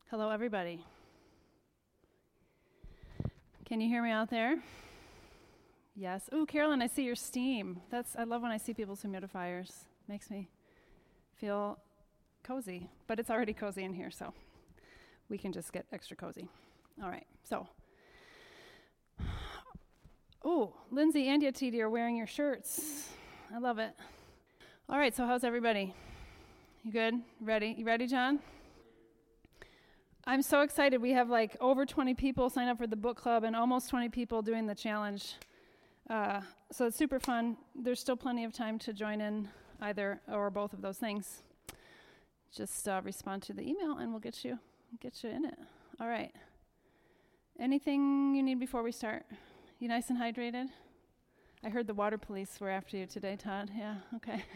Hello, everybody. Can you hear me out there? Yes. Ooh, Carolyn, I see your steam. I love when I see people's humidifiers. Makes me feel cozy, but it's already cozy in here, so we can just get extra cozy. All right, so. Ooh, Lindsay and Yatiti are wearing your shirts. I love it. All right, so how's everybody? You good? Ready? You ready, John? I'm so excited. We have like over 20 people sign up for the book club and almost 20 people doing the challenge. So it's super fun. There's still plenty of time to join in either or both of those things. Just respond to the email and we'll get you in it. All right. Anything you need before we start? You nice and hydrated? I heard the water police were after you today, Todd. Yeah, okay.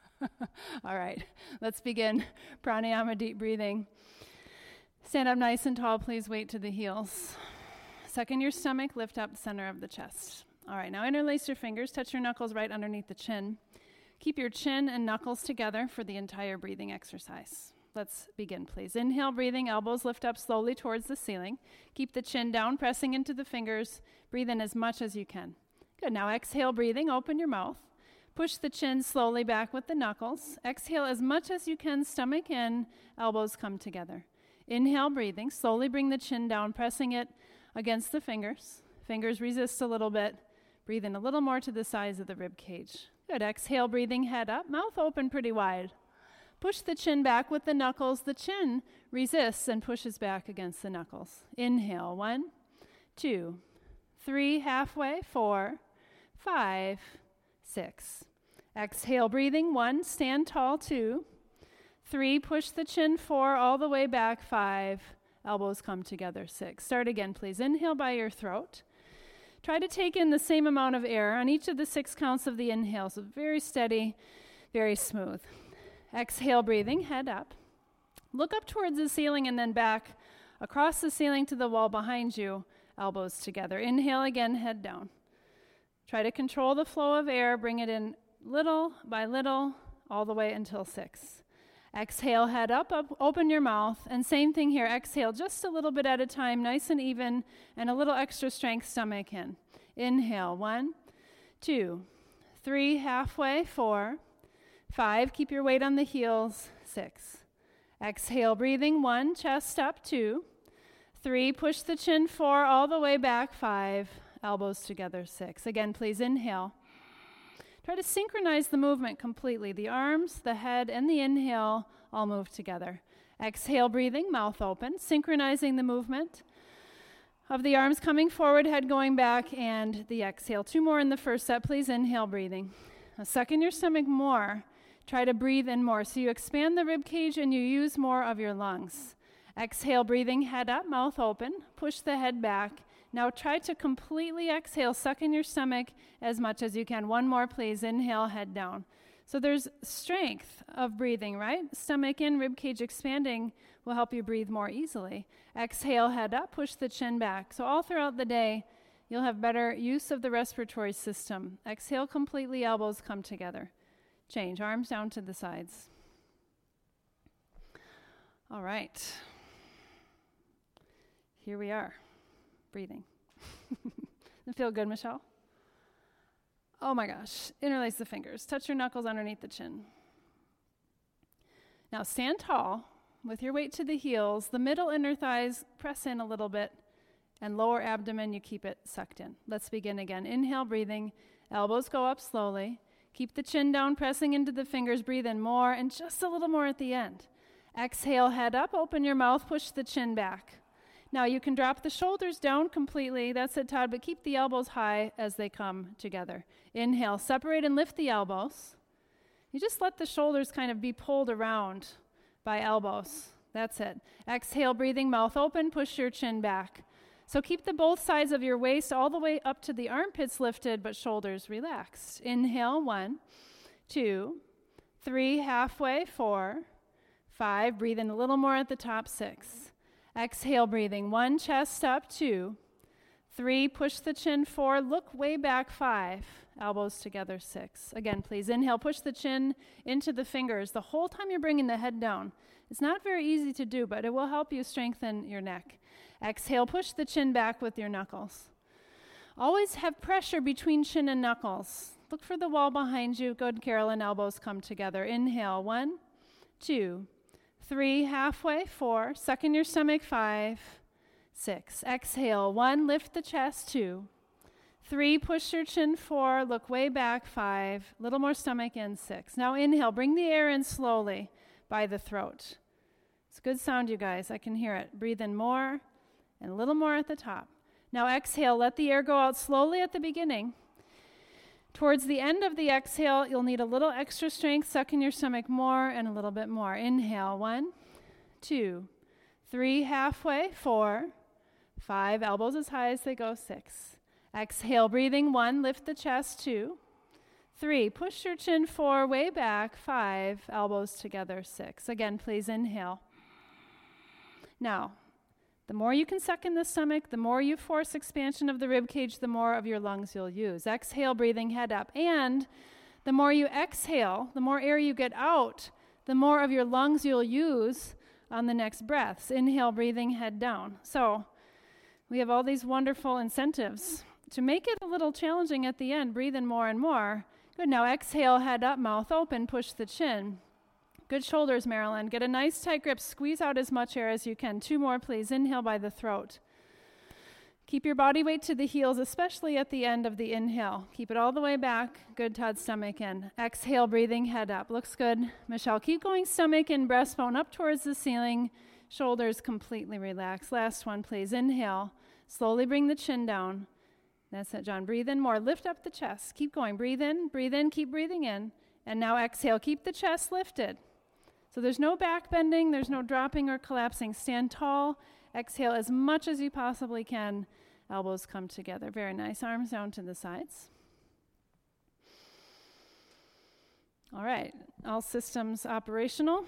All right. Let's begin. Pranayama, deep breathing. Stand up nice and tall, please weight to the heels. Suck in your stomach, lift up the center of the chest. All right, now interlace your fingers, touch your knuckles right underneath the chin. Keep your chin and knuckles together for the entire breathing exercise. Let's begin, please. Inhale, breathing, elbows lift up slowly towards the ceiling. Keep the chin down, pressing into the fingers. Breathe in as much as you can. Good, now exhale, breathing, open your mouth. Push the chin slowly back with the knuckles. Exhale as much as you can, stomach in, elbows come together. Inhale, breathing, slowly bring the chin down, pressing it against the fingers. Fingers resist a little bit. Breathe in a little more to the size of the rib cage. Good, exhale, breathing, head up, mouth open pretty wide. Push the chin back with the knuckles. The chin resists and pushes back against the knuckles. Inhale, 1, 2, 3, halfway, 4, 5, 6. Exhale, breathing, 1, stand tall, 2, 3, push the chin, 4, all the way back, 5, elbows come together, 6. Start again, please. Inhale by your throat. Try to take in the same amount of air on each of the 6 counts of the inhale, so very steady, very smooth. Exhale, breathing, head up. Look up towards the ceiling and then back across the ceiling to the wall behind you, elbows together. Inhale again, head down. Try to control the flow of air, bring it in little by little, all the way until 6. Exhale, head up, open your mouth, and same thing here. Exhale just a little bit at a time, nice and even, and a little extra strength, stomach in. Inhale, 1, 2, 3, halfway, 4, 5, keep your weight on the heels, 6. Exhale, breathing, 1, chest up, 2, 3, push the chin, 4, all the way back, 5, elbows together, 6. Again, please inhale. Try to synchronize the movement completely. The arms, the head, and the inhale all move together. Exhale, breathing, mouth open, synchronizing the movement of the arms coming forward, head going back, and the exhale. 2 more in the first set, please. Inhale, breathing. Now suck in your stomach more. Try to breathe in more. So you expand the rib cage and you use more of your lungs. Exhale, breathing, head up, mouth open. Push the head back. Now try to completely exhale, suck in your stomach as much as you can. 1 more, please. Inhale, head down. So there's strength of breathing, right? Stomach in, rib cage expanding will help you breathe more easily. Exhale, head up, push the chin back. So all throughout the day, you'll have better use of the respiratory system. Exhale completely, elbows come together. Change, arms down to the sides. All right. Here we are. Breathing. Does it feel good, Michelle? Oh my gosh. Interlace the fingers. Touch your knuckles underneath the chin. Now stand tall with your weight to the heels. The middle inner thighs press in a little bit, and lower abdomen, you keep it sucked in. Let's begin again. Inhale, breathing. Elbows go up slowly. Keep the chin down, pressing into the fingers. Breathe in more, and just a little more at the end. Exhale, head up. Open your mouth. Push the chin back. Now you can drop the shoulders down completely. That's it, Todd, but keep the elbows high as they come together. Inhale, separate and lift the elbows. You just let the shoulders kind of be pulled around by elbows. That's it. Exhale, breathing, mouth open, push your chin back. So keep the both sides of your waist all the way up to the armpits lifted, but shoulders relaxed. Inhale, 1, 2, 3, halfway, 4, 5. Breathe in a little more at the top, 6. Exhale, breathing. 1, chest up, 2, 3, push the chin 4, look way back 5, elbows together 6. Again, please inhale, push the chin into the fingers the whole time you're bringing the head down. It's not very easy to do, but it will help you strengthen your neck. Exhale, push the chin back with your knuckles. Always have pressure between chin and knuckles. Look for the wall behind you. Good, Carolyn, elbows come together. Inhale, 1, 2, 3, halfway, 4, suck in your stomach, 5, 6. Exhale, 1, lift the chest, 2, 3, push your chin, 4, look way back, 5, little more stomach in, 6. Now inhale, bring the air in slowly by the throat. It's a good sound, you guys. I can hear it. Breathe in more and a little more at the top. Now exhale, let the air go out slowly at the beginning. Towards the end of the exhale, you'll need a little extra strength. Suck in your stomach more and a little bit more. Inhale, 1, 2, 3, halfway, 4, 5, elbows as high as they go, 6. Exhale, breathing, 1, lift the chest, 2, 3, push your chin 4, way back, 5, elbows together, 6. Again, please inhale. Now, the more you can suck in the stomach, the more you force expansion of the rib cage, the more of your lungs you'll use. Exhale, breathing head up. And the more you exhale, the more air you get out, the more of your lungs you'll use on the next breaths. Inhale, breathing head down. So we have all these wonderful incentives to make it a little challenging at the end. Breathe in more and more. Good. Now exhale, head up, mouth open, push the chin. Good shoulders, Marilyn. Get a nice tight grip. Squeeze out as much air as you can. 2 more, please. Inhale by the throat. Keep your body weight to the heels, especially at the end of the inhale. Keep it all the way back. Good, Todd, stomach in. Exhale, breathing head up. Looks good. Michelle, keep going. Stomach in, breastbone up towards the ceiling. Shoulders completely relaxed. Last one, please. Inhale. Slowly bring the chin down. That's it, John. Breathe in more. Lift up the chest. Keep going. Breathe in, keep breathing in. And now exhale. Keep the chest lifted. So there's no back bending, there's no dropping or collapsing. Stand tall, exhale as much as you possibly can. Elbows come together. Very nice. Arms down to the sides. All right, all systems operational.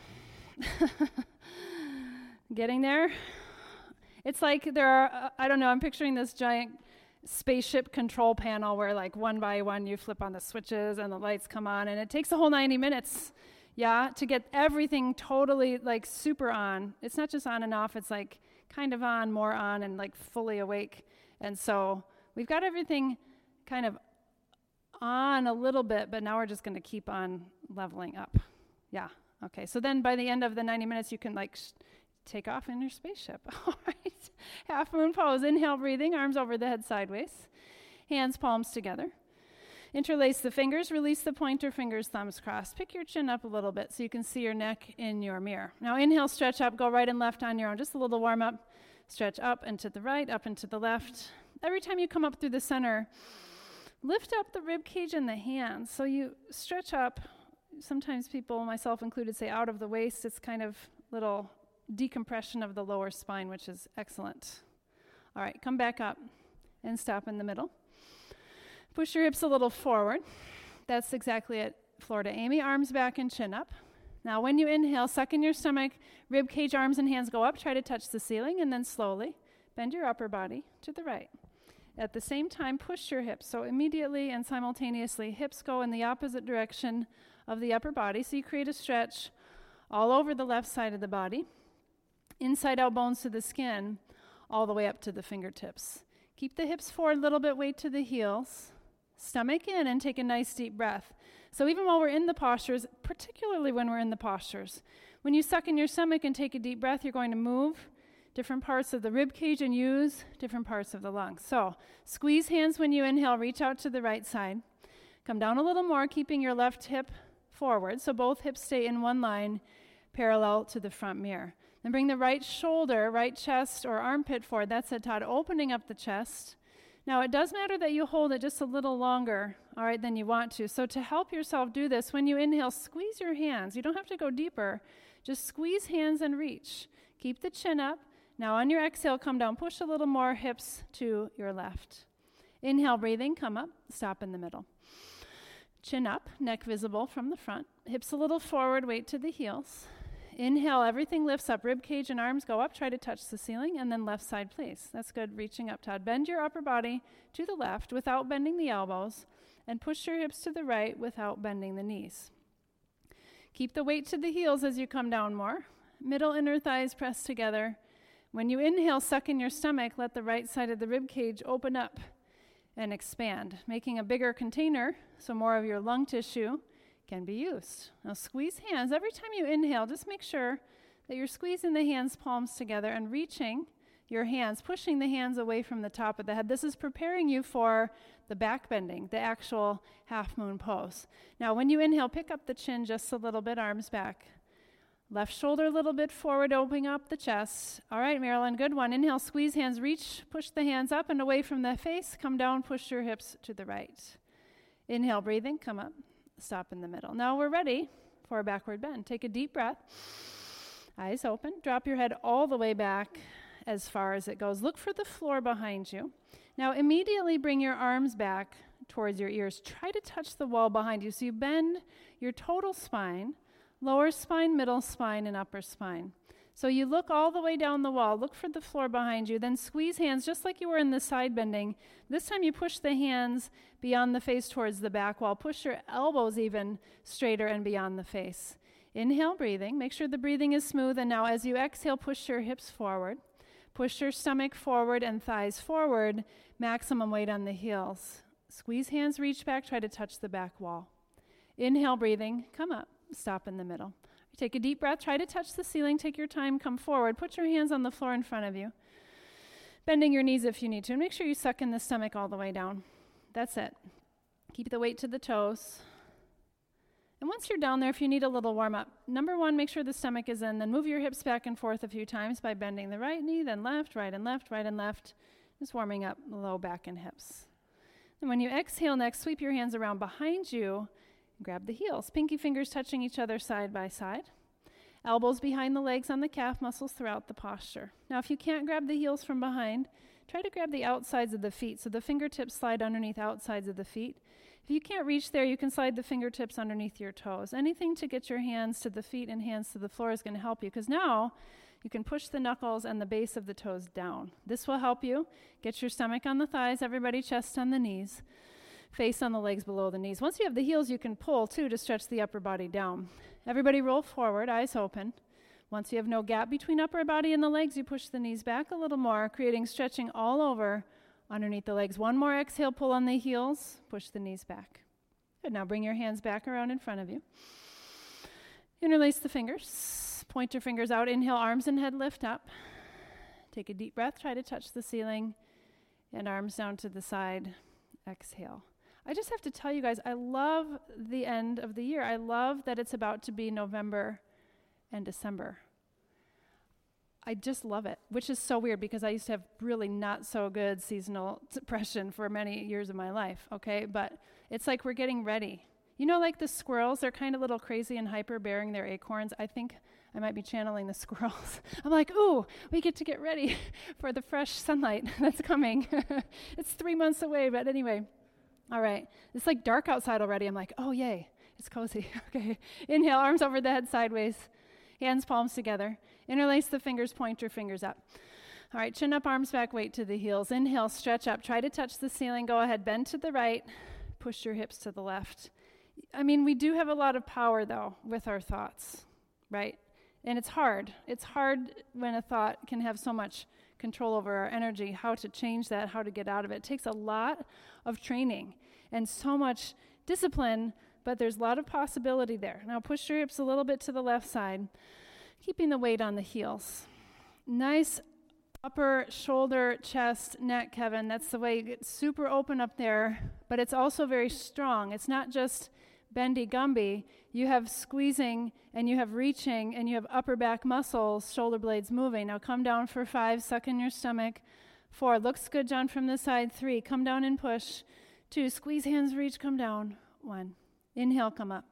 Getting there. It's like there are, I don't know, I'm picturing this giant spaceship control panel where like one by one you flip on the switches and the lights come on, and it takes a whole 90 minutes. Yeah, to get everything totally like super on. It's not just on and off, it's like kind of on, more on, and like fully awake. And so we've got everything kind of on a little bit, but now we're just going to keep on leveling up. Yeah, okay. So then by the end of the 90 minutes, you can like take off in your spaceship. All right. Half moon pose. Inhale, breathing, arms over the head sideways. Hands, palms together. Interlace the fingers, release the pointer fingers, thumbs crossed. Pick your chin up a little bit so you can see your neck in your mirror. Now inhale, stretch up, go right and left on your own. Just a little warm up. Stretch up and to the right, up and to the left. Every time you come up through the center, lift up the rib cage and the hands. So you stretch up. Sometimes people, myself included, say out of the waist. It's kind of little decompression of the lower spine, which is excellent. All right, come back up and stop in the middle. Push your hips a little forward. That's exactly it. Floor to Amy, arms back and chin up. Now when you inhale, suck in your stomach, rib cage, arms and hands go up, try to touch the ceiling, and then slowly bend your upper body to the right. At the same time, push your hips. So immediately and simultaneously, hips go in the opposite direction of the upper body. So you create a stretch all over the left side of the body. Inside out bones to the skin, all the way up to the fingertips. Keep the hips forward a little bit, weight to the heels. Stomach in and take a nice deep breath. So even while we're in the postures, particularly when we're in the postures, when you suck in your stomach and take a deep breath, you're going to move different parts of the rib cage and use different parts of the lungs. So squeeze hands when you inhale, reach out to the right side. Come down a little more, keeping your left hip forward, so both hips stay in one line, parallel to the front mirror. Then bring the right shoulder, right chest, or armpit forward. That's it, Todd, opening up the chest. Now, it does matter that you hold it just a little longer, all right, than you want to. So to help yourself do this, when you inhale, squeeze your hands. You don't have to go deeper. Just squeeze hands and reach. Keep the chin up. Now, on your exhale, come down. Push a little more, hips to your left. Inhale, breathing, come up, stop in the middle. Chin up, neck visible from the front. Hips a little forward, weight to the heels. Inhale, everything lifts up. Rib cage and arms go up. Try to touch the ceiling. And then left side, please. That's good. Reaching up, Todd. Bend your upper body to the left without bending the elbows. And push your hips to the right without bending the knees. Keep the weight to the heels as you come down more. Middle inner thighs press together. When you inhale, suck in your stomach. Let the right side of the rib cage open up and expand, making a bigger container so more of your lung tissue can be used. Now squeeze hands. Every time you inhale, just make sure that you're squeezing the hands palms together and reaching your hands, pushing the hands away from the top of the head. This is preparing you for the back bending, the actual half moon pose. Now when you inhale, pick up the chin just a little bit, arms back. Left shoulder a little bit forward, opening up the chest. All right, Marilyn, good one. Inhale, squeeze hands, reach, push the hands up and away from the face. Come down, push your hips to the right. Inhale, breathing, come up, stop in the middle. Now we're ready for a backward bend. Take a deep breath. Eyes open. Drop your head all the way back as far as it goes. Look for the floor behind you. Now immediately bring your arms back towards your ears. Try to touch the wall behind you. So you bend your total spine, lower spine, middle spine, and upper spine. So you look all the way down the wall, look for the floor behind you, then squeeze hands just like you were in the side bending. This time you push the hands beyond the face towards the back wall. Push your elbows even straighter and beyond the face. Inhale, breathing. Make sure the breathing is smooth. And now as you exhale, push your hips forward. Push your stomach forward and thighs forward. Maximum weight on the heels. Squeeze hands, reach back, try to touch the back wall. Inhale, breathing, come up. Stop in the middle. Take a deep breath. Try to touch the ceiling. Take your time. Come forward. Put your hands on the floor in front of you. Bending your knees if you need to. And make sure you suck in the stomach all the way down. That's it. Keep the weight to the toes. And once you're down there, if you need a little warm up, number one, make sure the stomach is in. Then move your hips back and forth a few times by bending the right knee, then left, right and left, right and left. Just warming up the low back and hips. And when you exhale next, sweep your hands around behind you. Grab the heels, pinky fingers touching each other side by side. Elbows behind the legs on the calf muscles throughout the posture. Now, if you can't grab the heels from behind, try to grab the outsides of the feet so the fingertips slide underneath outsides of the feet. If you can't reach there, you can slide the fingertips underneath your toes. Anything to get your hands to the feet and hands to the floor is going to help you because now you can push the knuckles and the base of the toes down. This will help you get your stomach on the thighs, everybody chest on the knees. Face on the legs below the knees. Once you have the heels, you can pull, too, to stretch the upper body down. Everybody roll forward, eyes open. Once you have no gap between upper body and the legs, you push the knees back a little more, creating stretching all over underneath the legs. One more exhale, pull on the heels, push the knees back. Good, now bring your hands back around in front of you. Interlace the fingers. Point your fingers out. Inhale, arms and head lift up. Take a deep breath, try to touch the ceiling. And arms down to the side. Exhale. I just have to tell you guys, I love the end of the year. I love that it's about to be November and December. I just love it, which is so weird because I used to have really not so good seasonal depression for many years of my life, okay? But it's like we're getting ready. You know, like the squirrels, they're kind of a little crazy and hyper bearing their acorns. I think I might be channeling the squirrels. I'm like, ooh, we get to get ready for the fresh sunlight that's coming. It's 3 months away, but anyway. All right, it's like dark outside already. I'm like, oh, yay, it's cozy. Okay, inhale, arms over the head sideways, hands, palms together. Interlace the fingers, point your fingers up. All right, chin up, arms back, weight to the heels. Inhale, stretch up, try to touch the ceiling. Go ahead, bend to the right, push your hips to the left. I mean, we do have a lot of power, though, with our thoughts, right? And it's hard. It's hard when a thought can have so much control over our energy, how to change that, how to get out of it. It takes a lot of training and so much discipline, but there's a lot of possibility there. Now push your hips a little bit to the left side, keeping the weight on the heels. Nice upper shoulder, chest, neck, Kevin. That's the way you get super open up there, but it's also very strong. It's not just bendy Gumby. You have squeezing and you have reaching and you have upper back muscles, shoulder blades moving. Now come down for 5, suck in your stomach. 4, looks good, John, from the side. 3, come down and push. 2, squeeze hands, reach, come down. 1, inhale, come up.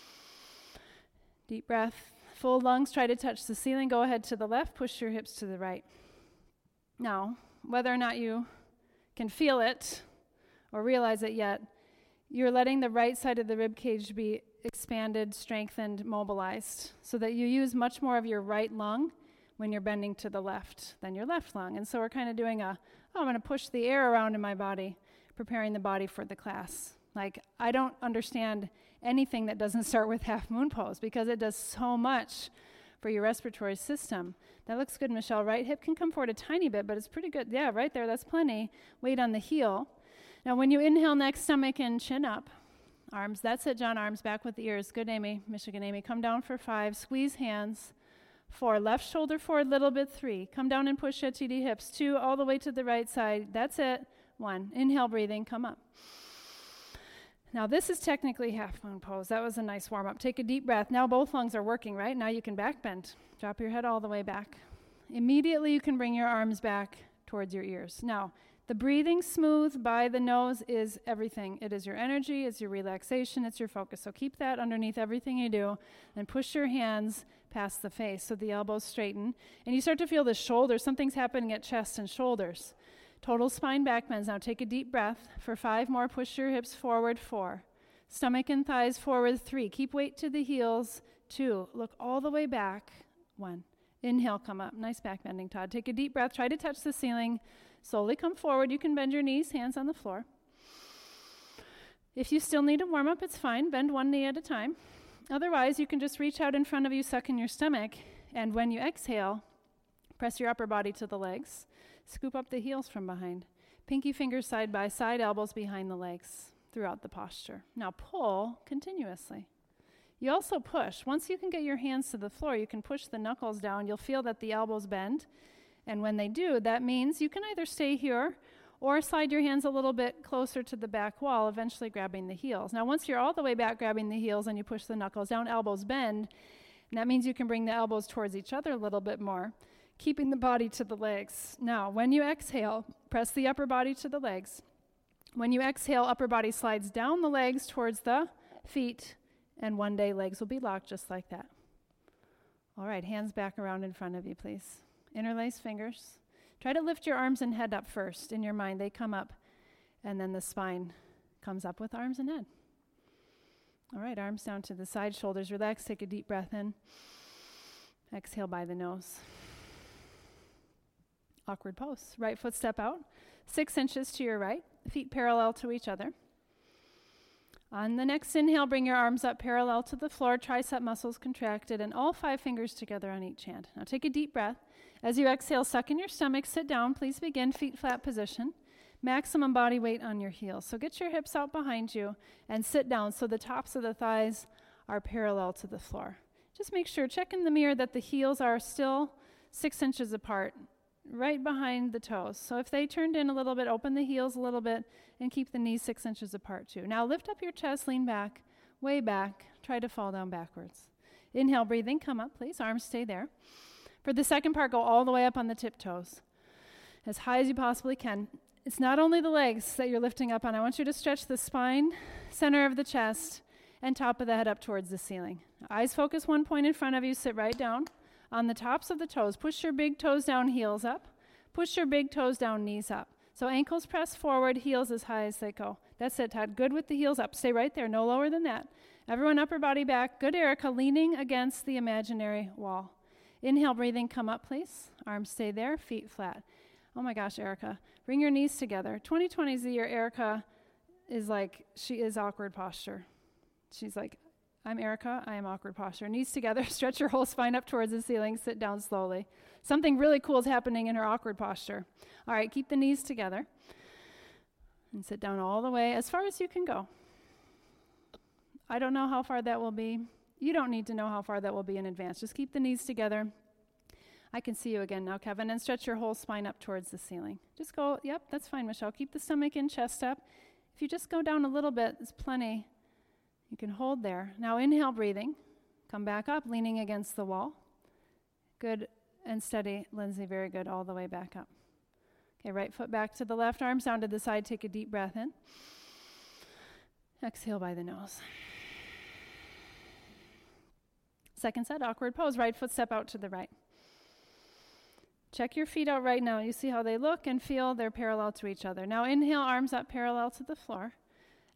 Deep breath, full lungs, try to touch the ceiling. Go ahead to the left, push your hips to the right. Now, whether or not you can feel it or realize it yet, you're letting the right side of the rib cage be expanded, strengthened, mobilized, so that you use much more of your right lung when you're bending to the left than your left lung. And so we're kind of doing I'm going to push the air around in my body, preparing the body for the class. Like, I don't understand anything that doesn't start with half moon pose because it does so much for your respiratory system. That looks good, Michelle. Right hip can come forward a tiny bit, but it's pretty good. Yeah, right there, that's plenty. Weight on the heel. Now, when you inhale, neck, stomach, and chin up. Arms, that's it, John. Arms back with the ears. Good, Amy. Michigan Amy. Come down for 5. Squeeze hands. 4. Left shoulder forward a little bit. 3. Come down and push HTD hips. 2. All the way to the right side. That's it. 1. Inhale, breathing. Come up. Now, this is technically half moon pose. That was a nice warm-up. Take a deep breath. Now both lungs are working, right? Now you can back bend. Drop your head all the way back. Immediately you can bring your arms back towards your ears. Now, the breathing smooth by the nose is everything. It is your energy, it's your relaxation, it's your focus. So keep that underneath everything you do and push your hands past the face so the elbows straighten. And you start to feel the shoulders. Something's happening at chest and shoulders. Total spine back bends. Now take a deep breath. For 5 more, push your hips forward. 4. Stomach and thighs forward. 3. Keep weight to the heels. 2. Look all the way back. 1. Inhale, come up. Nice back bending, Todd. Take a deep breath. Try to touch the ceiling. Slowly come forward. You can bend your knees, hands on the floor. If you still need a warm-up, it's fine. Bend one knee at a time. Otherwise, you can just reach out in front of you, suck in your stomach, and when you exhale, press your upper body to the legs. Scoop up the heels from behind. Pinky fingers side by side, elbows behind the legs throughout the posture. Now pull continuously. You also push. Once you can get your hands to the floor, you can push the knuckles down. You'll feel that the elbows bend. And when they do, that means you can either stay here or slide your hands a little bit closer to the back wall, eventually grabbing the heels. Now once you're all the way back grabbing the heels and you push the knuckles down, elbows bend, and that means you can bring the elbows towards each other a little bit more, keeping the body to the legs. Now, when you exhale, press the upper body to the legs. When you exhale, upper body slides down the legs towards the feet, and one day legs will be locked just like that. All right, hands back around in front of you, please. Interlace fingers. Try to lift your arms and head up first. In your mind, they come up, and then the spine comes up with arms and head. All right, arms down to the side, shoulders relaxed. Take a deep breath in. Exhale by the nose. Awkward pose. Right foot step out, 6 inches to your right, feet parallel to each other. On the next inhale, bring your arms up parallel to the floor, tricep muscles contracted, and all 5 fingers together on each hand. Now take a deep breath. As you exhale, suck in your stomach, sit down. Please begin feet flat position. Maximum body weight on your heels. So get your hips out behind you and sit down so the tops of the thighs are parallel to the floor. Just make sure, check in the mirror that the heels are still 6 inches apart, right behind the toes. So if they turned in a little bit, open the heels a little bit and keep the knees 6 inches apart too. Now lift up your chest, lean back, way back, try to fall down backwards. Inhale, breathing, come up please, arms stay there. For the second part, go all the way up on the tiptoes, as high as you possibly can. It's not only the legs that you're lifting up on. I want you to stretch the spine, center of the chest, and top of the head up towards the ceiling. Eyes focus one point in front of you, sit right down. On the tops of the toes, push your big toes down, heels up. Push your big toes down, knees up. So ankles press forward, heels as high as they go. That's it, Todd. Good with the heels up. Stay right there, no lower than that. Everyone upper body back. Good, Erica, leaning against the imaginary wall. Inhale, breathing, come up, please. Arms stay there, feet flat. Oh my gosh, Erica. Bring your knees together. 2020 is the year Erica is like, she is awkward posture. She's like, I'm Erica, I am awkward posture. Knees together, stretch your whole spine up towards the ceiling, sit down slowly. Something really cool is happening in her awkward posture. All right, keep the knees together. And sit down all the way as far as you can go. I don't know how far that will be. You don't need to know how far that will be in advance. Just keep the knees together. I can see you again now, Kevin, and stretch your whole spine up towards the ceiling. Just go, yep, that's fine, Michelle. Keep the stomach in, chest up. If you just go down a little bit, there's plenty. You can hold there. Now inhale, breathing. Come back up, leaning against the wall. Good and steady, Lindsay, very good, all the way back up. Okay, right foot back to the left, arms down to the side. Take a deep breath in. Exhale by the nose. Second set, awkward pose. Right foot step out to the right. Check your feet out right now. You see how they look and feel. They're parallel to each other. Now inhale, arms up parallel to the floor.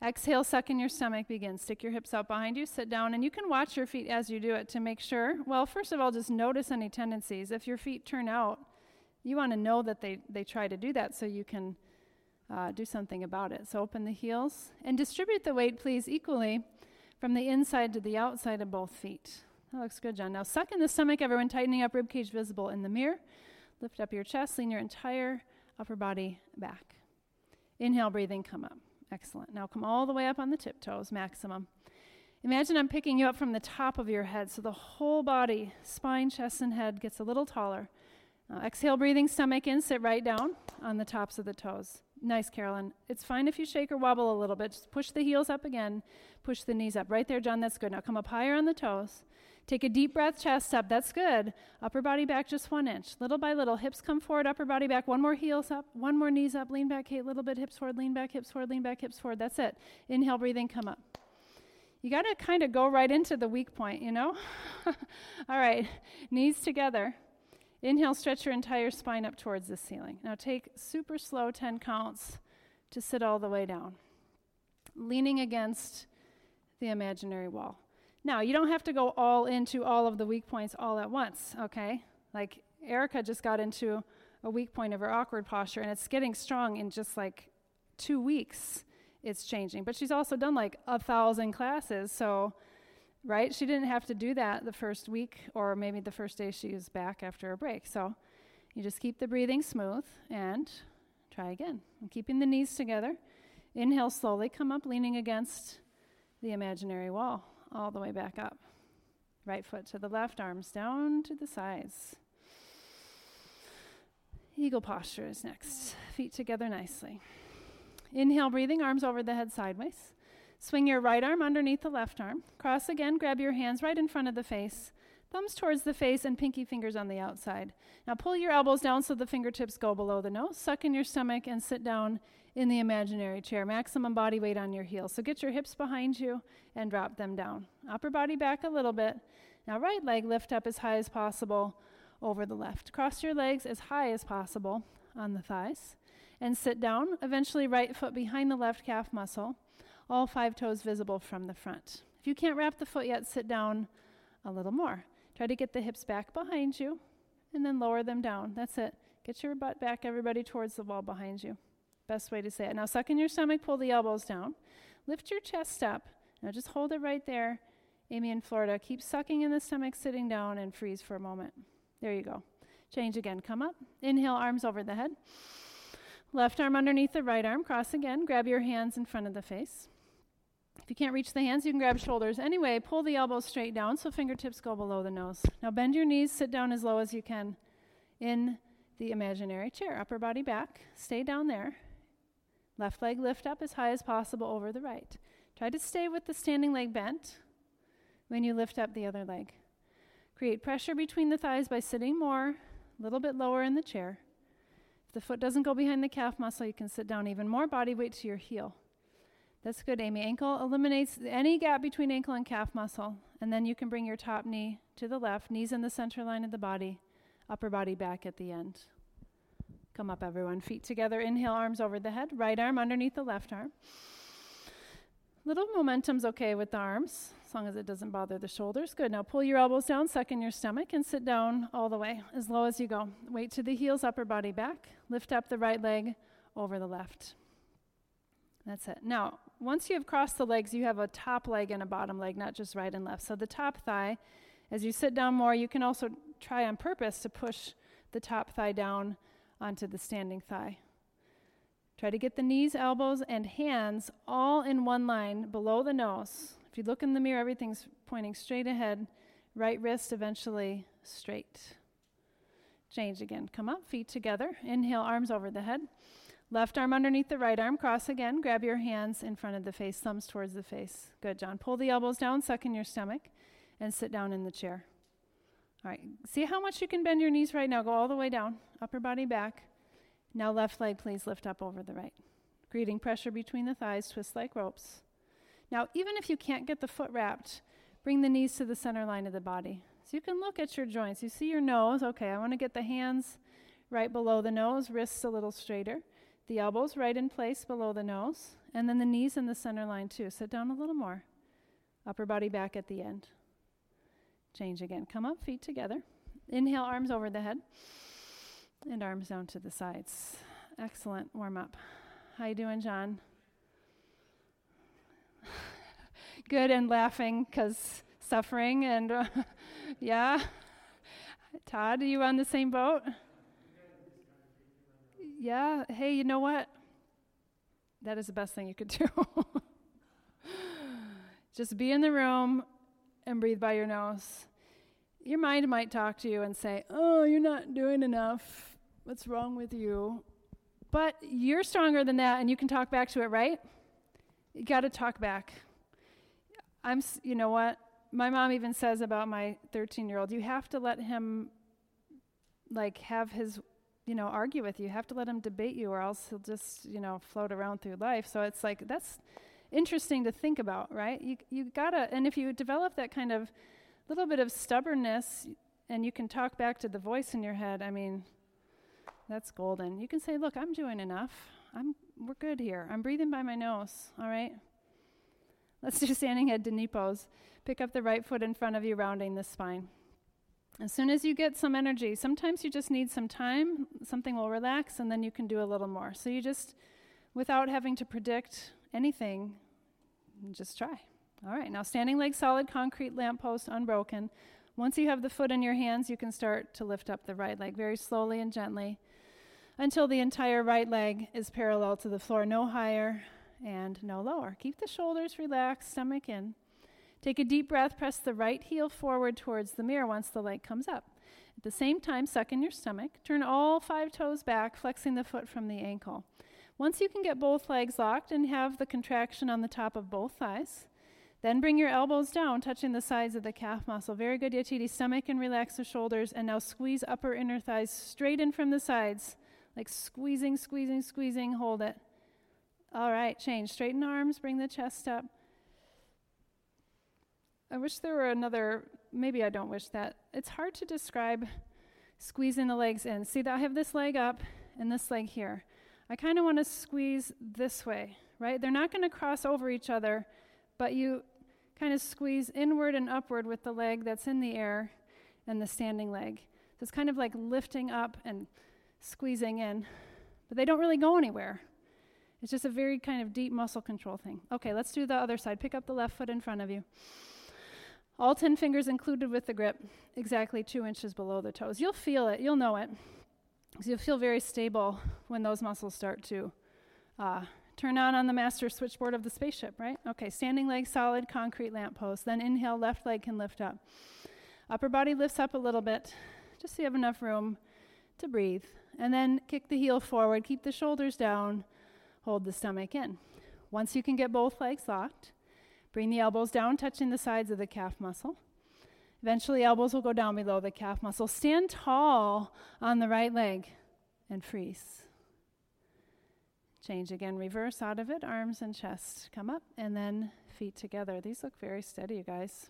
Exhale, suck in your stomach, begin. Stick your hips out behind you, sit down, and you can watch your feet as you do it to make sure. Well, first of all, just notice any tendencies. If your feet turn out, you want to know that they try to do that so you can do something about it. So open the heels and distribute the weight, please, equally from the inside to the outside of both feet. That looks good, John. Now suck in the stomach, everyone, tightening up ribcage visible in the mirror. Lift up your chest, lean your entire upper body back. Inhale, breathing, come up. Excellent. Now come all the way up on the tiptoes, maximum. Imagine I'm picking you up from the top of your head, so the whole body, spine, chest, and head gets a little taller. Exhale, breathing, stomach in, sit right down on the tops of the toes. Nice, Carolyn. It's fine if you shake or wobble a little bit. Just push the heels up again. Push the knees up. Right there, John, that's good. Now come up higher on the toes. Take a deep breath, chest up. That's good. Upper body back just 1 inch. Little by little, hips come forward, upper body back. One more heels up, one more knees up. Lean back, Kate, a little bit, hips forward, lean back, hips forward, lean back, hips forward. That's it. Inhale, breathing, come up. You got to kind of go right into the weak point, you know? All right, knees together. Inhale, stretch your entire spine up towards the ceiling. Now take super slow 10 counts to sit all the way down, leaning against the imaginary wall. Now, you don't have to go all into all of the weak points all at once, okay? Like Erica just got into a weak point of her awkward posture, and it's getting strong in just like 2 weeks. It's changing. But she's also done like 1,000 classes, so, right? She didn't have to do that the first week or maybe the first day she was back after a break. So you just keep the breathing smooth and try again. And keeping the knees together. Inhale slowly, come up, leaning against the imaginary wall. All the way back up. Right foot to the left, arms down to the sides. Eagle posture is next. Feet together nicely. Inhale, breathing, arms over the head sideways. Swing your right arm underneath the left arm. Cross again, grab your hands right in front of the face. Thumbs towards the face and pinky fingers on the outside. Now pull your elbows down so the fingertips go below the nose. Suck in your stomach and sit down in the imaginary chair. Maximum body weight on your heels. So get your hips behind you and drop them down. Upper body back a little bit. Now right leg lift up as high as possible over the left. Cross your legs as high as possible on the thighs and sit down. Eventually right foot behind the left calf muscle. All 5 toes visible from the front. If you can't wrap the foot yet, sit down a little more. Try to get the hips back behind you and then lower them down. That's it. Get your butt back, everybody, towards the wall behind you. Best way to say it. Now suck in your stomach, pull the elbows down. Lift your chest up. Now just hold it right there. Amy in Florida, keep sucking in the stomach, sitting down, and freeze for a moment. There you go. Change again. Come up. Inhale, arms over the head. Left arm underneath the right arm. Cross again. Grab your hands in front of the face. If you can't reach the hands, you can grab shoulders. Anyway, pull the elbows straight down so fingertips go below the nose. Now bend your knees, sit down as low as you can in the imaginary chair. Upper body back. Stay down there. Left leg lift up as high as possible over the right. Try to stay with the standing leg bent when you lift up the other leg. Create pressure between the thighs by sitting more, a little bit lower in the chair. If the foot doesn't go behind the calf muscle, you can sit down even more, body weight to your heel. That's good, Amy. Ankle eliminates any gap between ankle and calf muscle, and then you can bring your top knee to the left, knees in the center line of the body, upper body back at the end. Come up, everyone. Feet together. Inhale, arms over the head. Right arm underneath the left arm. Little momentum's okay with the arms, as long as it doesn't bother the shoulders. Good. Now pull your elbows down, suck in your stomach, and sit down all the way, as low as you go. Weight to the heels, upper body back. Lift up the right leg over the left. That's it. Now, once you have crossed the legs, you have a top leg and a bottom leg, not just right and left. So the top thigh, as you sit down more, you can also try on purpose to push the top thigh down onto the standing thigh. Try to get the knees, elbows, and hands all in one line below the nose. If you look in the mirror, everything's pointing straight ahead. Right wrist eventually straight. Change again. Come up, feet together. Inhale, arms over the head. Left arm underneath the right arm. Cross again. Grab your hands in front of the face, thumbs towards the face. Good, John. Pull the elbows down, suck in your stomach, and sit down in the chair. All right. See how much you can bend your knees right now. Go all the way down. Upper body back. Now left leg, please lift up over the right. Creating pressure between the thighs, twist like ropes. Now, even if you can't get the foot wrapped, bring the knees to the center line of the body. So you can look at your joints. You see your nose. Okay, I want to get the hands right below the nose, wrists a little straighter. The elbows right in place below the nose. And then the knees in the center line too. Sit down a little more. Upper body back at the end. Change again. Come up, feet together. Inhale, arms over the head. And arms down to the sides. Excellent warm up. How you doing, John? Good, and laughing because suffering and yeah. Todd, are you on the same boat? Yeah. Hey, you know what? That is the best thing you could do. Just be in the room and breathe by your nose. Your mind might talk to you and say, oh, you're not doing enough. What's wrong with you? But you're stronger than that, and you can talk back to it, right? You got to talk back. You know what? My mom even says about my 13-year-old, you have to let him, have his, argue with you. You have to let him debate you, or else he'll just, float around through life. So it's that's interesting to think about, right? You gotta, and if you develop that kind of little bit of stubbornness, and you can talk back to the voice in your head, that's golden. You can say, look, I'm doing enough. We're good here. I'm breathing by my nose, all right? Let's do standing head to knee pose. Pick up the right foot in front of you, rounding the spine. As soon as you get some energy, sometimes you just need some time, something will relax, and then you can do a little more. So you just, without having to predict anything, just try. All right, now standing leg solid, concrete lamppost, unbroken. Once you have the foot in your hands, you can start to lift up the right leg very slowly and gently until the entire right leg is parallel to the floor, no higher and no lower. Keep the shoulders relaxed, stomach in. Take a deep breath, press the right heel forward towards the mirror once the leg comes up. At the same time, suck in your stomach. Turn all 5 toes back, flexing the foot from the ankle. Once you can get both legs locked and have the contraction on the top of both thighs, then bring your elbows down, touching the sides of the calf muscle. Very good, Yatiti. Stomach and relax the shoulders. And now squeeze upper inner thighs straight in from the sides, like squeezing, squeezing, squeezing. Hold it. All right, change. Straighten arms, bring the chest up. I wish there were another, maybe I don't wish that. It's hard to describe squeezing the legs in. See, I have this leg up and this leg here. I kind of want to squeeze this way, right? They're not going to cross over each other, but you kind of squeeze inward and upward with the leg that's in the air and the standing leg. So it's kind of like lifting up and squeezing in, but they don't really go anywhere. It's just a very kind of deep muscle control thing. Okay, let's do the other side. Pick up the left foot in front of you. All 10 fingers included with the grip, exactly 2 inches below the toes. You'll feel it, you'll know it. So you'll feel very stable when those muscles start to turn on the master switchboard of the spaceship, right? Okay, standing leg solid, concrete lamppost. Then inhale, left leg can lift up. Upper body lifts up a little bit, just so you have enough room to breathe. And then kick the heel forward, keep the shoulders down, hold the stomach in. Once you can get both legs locked, bring the elbows down, touching the sides of the calf muscle. Eventually, elbows will go down below the calf muscle. Stand tall on the right leg and freeze. Change again, reverse out of it, arms and chest come up, and then feet together. These look very steady, you guys.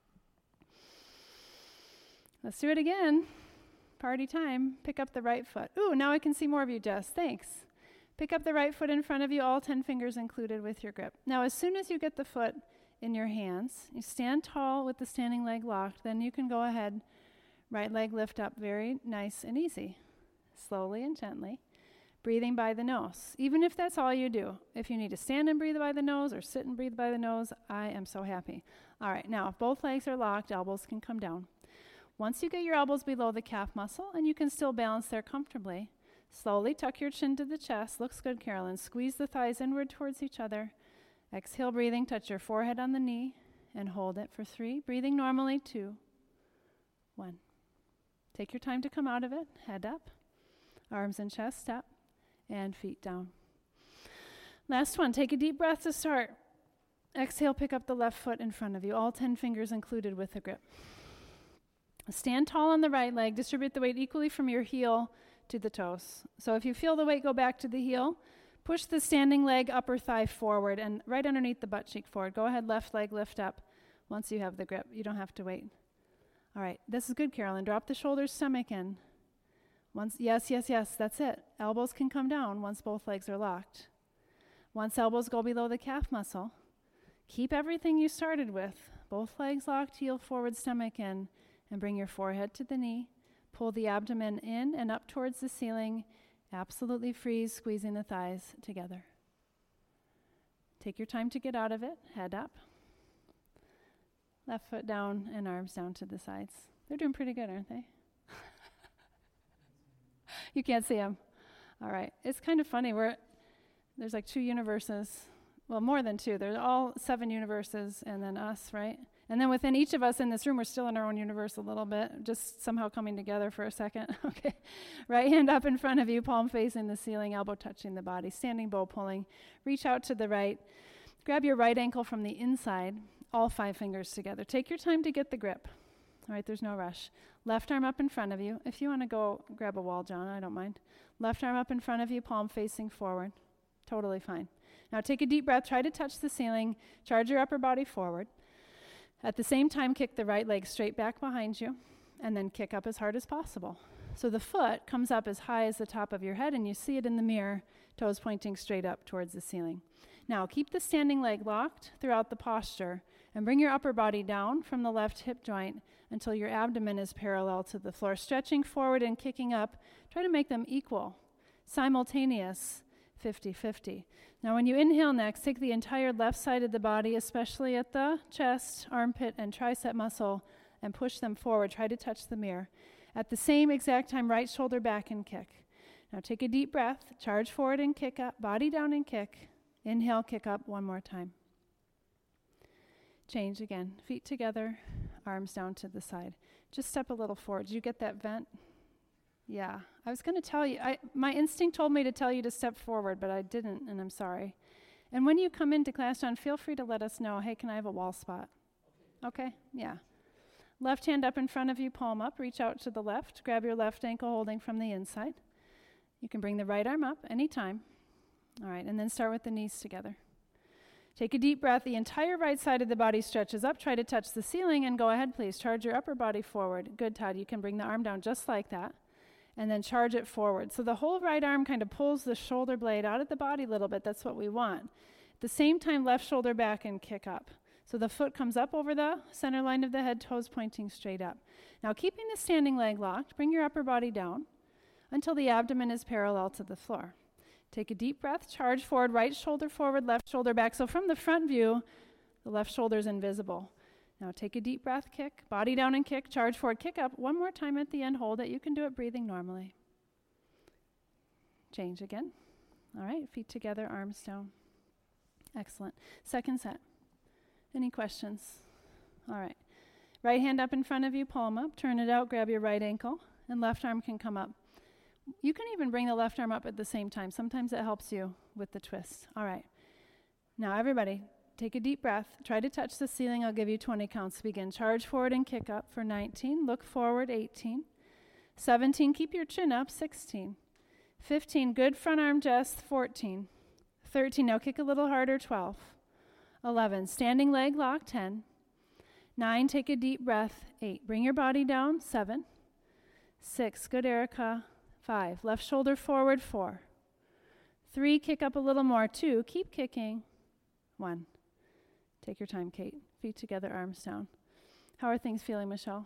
Let's do it again. Party time. Pick up the right foot. Ooh, now I can see more of you, Jess. Thanks. Pick up the right foot in front of you, all 10 fingers included with your grip. Now, as soon as you get the foot in your hands, you stand tall with the standing leg locked, then you can go ahead, right leg lift up, very nice and easy, slowly and gently, breathing by the nose. Even if that's all you do, if you need to stand and breathe by the nose or sit and breathe by the nose, I am so happy. All right, now if both legs are locked, elbows can come down. Once you get your elbows below the calf muscle, and you can still balance there comfortably, slowly tuck your chin to the chest. Looks good, Carolyn. Squeeze the thighs inward towards each other. Exhale, breathing. Touch your forehead on the knee and hold it for 3. Breathing normally, 2, 1. Take your time to come out of it. Head up, arms and chest up, and feet down. Last one. Take a deep breath to start. Exhale, pick up the left foot in front of you, all 10 fingers included with the grip. Stand tall on the right leg. Distribute the weight equally from your heel to the toes. So if you feel the weight go back to the heel, push the standing leg, upper thigh forward and right underneath the butt cheek forward. Go ahead, left leg lift up once you have the grip. You don't have to wait. All right, this is good, Carolyn. Drop the shoulders, stomach in. Yes, that's it. Elbows can come down once both legs are locked. Once elbows go below the calf muscle, keep everything you started with. Both legs locked, heel forward, stomach in, and bring your forehead to the knee. Pull the abdomen in and up towards the ceiling. Absolutely freeze, squeezing the thighs together. Take your time to get out of it. Head up. Left foot down and arms down to the sides. They're doing pretty good, aren't they? You can't see them. All right. It's kind of funny. There's like 2 universes. Well, more than 2. There's all 7 universes and then us, right? And then within each of us in this room, we're still in our own universe a little bit, just somehow coming together for a second. Okay. Right hand up in front of you, palm facing the ceiling, elbow touching the body, standing bow pulling. Reach out to the right. Grab your right ankle from the inside, all 5 fingers together. Take your time to get the grip. All right, there's no rush. Left arm up in front of you. If you want to go grab a wall, John, I don't mind. Left arm up in front of you, palm facing forward. Totally fine. Now take a deep breath. Try to touch the ceiling. Charge your upper body forward. At the same time, kick the right leg straight back behind you, and then kick up as hard as possible. So the foot comes up as high as the top of your head, and you see it in the mirror, toes pointing straight up towards the ceiling. Now keep the standing leg locked throughout the posture, and bring your upper body down from the left hip joint until your abdomen is parallel to the floor. Stretching forward and kicking up, try to make them equal, simultaneous, 50-50. Now when you inhale next, take the entire left side of the body, especially at the chest, armpit, and tricep muscle, and push them forward. Try to touch the mirror. At the same exact time, right shoulder back and kick. Now take a deep breath, charge forward and kick up, body down and kick. Inhale, kick up one more time. Change again. Feet together, arms down to the side. Just step a little forward. Did you get that vent? Yeah. I was going to tell you, my instinct told me to tell you to step forward, but I didn't, and I'm sorry. And when you come into class, John, feel free to let us know, hey, can I have a wall spot? Okay? Yeah. Left hand up in front of you, palm up. Reach out to the left. Grab your left ankle, holding from the inside. You can bring the right arm up anytime. All right, and then start with the knees together. Take a deep breath. The entire right side of the body stretches up. Try to touch the ceiling, and go ahead, please. Charge your upper body forward. Good, Todd. You can bring the arm down just like that, and then charge it forward. So the whole right arm kind of pulls the shoulder blade out of the body a little bit. That's what we want. At the same time, left shoulder back and kick up. So the foot comes up over the center line of the head, toes pointing straight up. Now, keeping the standing leg locked, bring your upper body down until the abdomen is parallel to the floor. Take a deep breath, charge forward, right shoulder forward, left shoulder back. So from the front view, the left shoulder is invisible. Now take a deep breath, kick, body down and kick, charge forward, kick up. One more time at the end, hold it. You can do it breathing normally. Change again. All right, feet together, arms down. Excellent. Second set. Any questions? All right. Right hand up in front of you, palm up, turn it out, grab your right ankle, and left arm can come up. You can even bring the left arm up at the same time. Sometimes it helps you with the twist. All right. Now everybody, take a deep breath. Try to touch the ceiling. I'll give you 20 counts. Begin. Charge forward and kick up for 19. Look forward, 18. 17, keep your chin up, 16. 15, good front arm just, 14. 13, now kick a little harder, 12. 11, standing leg lock, 10. 9, take a deep breath, 8. Bring your body down, 7. 6, good Erica, 5. Left shoulder forward, 4. 3, kick up a little more, 2. Keep kicking, 1. Take your time, Kate. Feet together, arms down. How are things feeling, Michelle?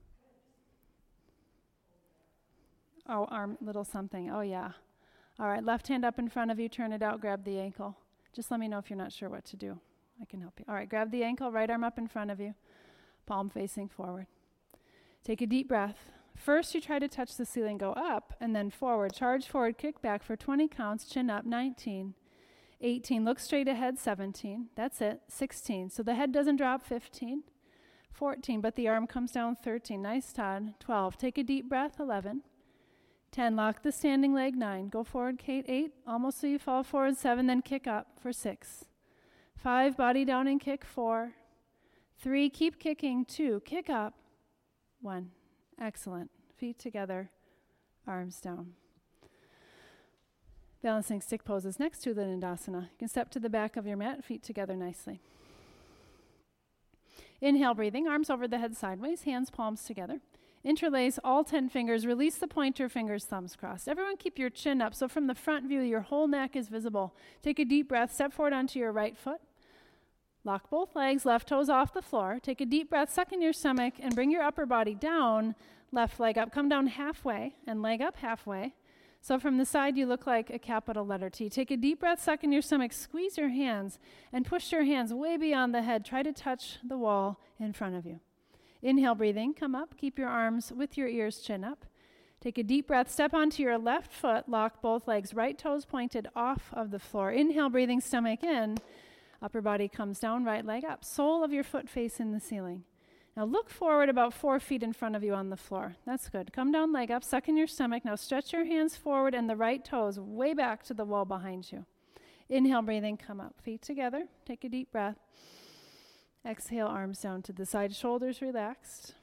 Oh, arm, little something. Oh, yeah. All right, left hand up in front of you. Turn it out. Grab the ankle. Just let me know if you're not sure what to do. I can help you. All right, grab the ankle. Right arm up in front of you. Palm facing forward. Take a deep breath. First, you try to touch the ceiling. Go up and then forward. Charge forward. Kick back for 20 counts. Chin up. 19. 18. Look straight ahead. 17. That's it. 16. So the head doesn't drop. 15. 14. But the arm comes down. 13. Nice, Todd. 12. Take a deep breath. 11. 10, lock the standing leg, 9. Go forward, Kate, 8. Almost so you fall forward, 7, then kick up for 6. 5, body down and kick, 4. 3, keep kicking, 2, kick up, 1. Excellent. Feet together, arms down. Balancing stick poses next to the Nandasana. You can step to the back of your mat, feet together nicely. Inhale, breathing, arms over the head sideways, hands, palms together. Interlace all 10 fingers. Release the pointer fingers, thumbs crossed. Everyone keep your chin up so from the front view, your whole neck is visible. Take a deep breath. Step forward onto your right foot. Lock both legs, left toes off the floor. Take a deep breath, suck in your stomach, and bring your upper body down, left leg up. Come down halfway and leg up halfway. So from the side, you look like a capital letter T. Take a deep breath, suck in your stomach, squeeze your hands, and push your hands way beyond the head. Try to touch the wall in front of you. Inhale, breathing, come up. Keep your arms with your ears, chin up. Take a deep breath, step onto your left foot, lock both legs, right toes pointed off of the floor. Inhale, breathing, stomach in. Upper body comes down, right leg up. Sole of your foot facing the ceiling. Now look forward about 4 feet in front of you on the floor. That's good. Come down, leg up, suck in your stomach. Now stretch your hands forward and the right toes way back to the wall behind you. Inhale, breathing, come up. Feet together. Take a deep breath. Exhale, arms down to the side, shoulders relaxed.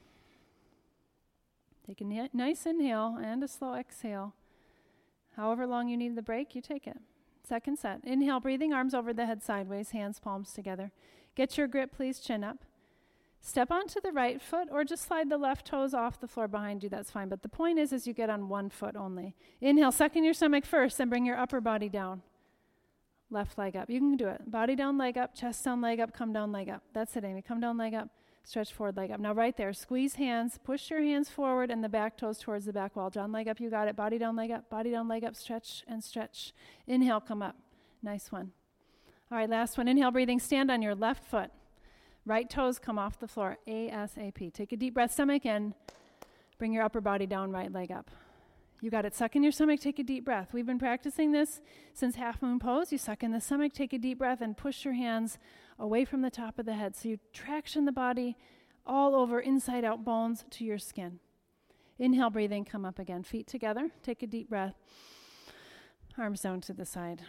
Take a nice inhale and a slow exhale. However long you need the break, you take it. Second set. Inhale, breathing, arms over the head sideways, hands palms together. Get your grip, please, chin up. Step onto the right foot or just slide the left toes off the floor behind you. That's fine. But the point is you get on one foot only. Inhale, suck in your stomach first, then bring your upper body down. Left leg up. You can do it. Body down, leg up, chest down, leg up, come down, leg up. That's it, Amy. Come down, leg up, stretch forward, leg up. Now right there, squeeze hands, push your hands forward and the back toes towards the back wall. John, leg up, you got it. Body down, leg up, stretch and stretch. Inhale, come up. Nice one. All right, last one. Inhale, breathing, stand on your left foot. Right toes come off the floor, ASAP. Take a deep breath, stomach in. Bring your upper body down, right leg up. You got it. Suck in your stomach, take a deep breath. We've been practicing this since half moon pose. You suck in the stomach, take a deep breath, and push your hands away from the top of the head. So you traction the body all over, inside out, bones to your skin. Inhale, breathing, come up again. Feet together, take a deep breath. Arms down to the side.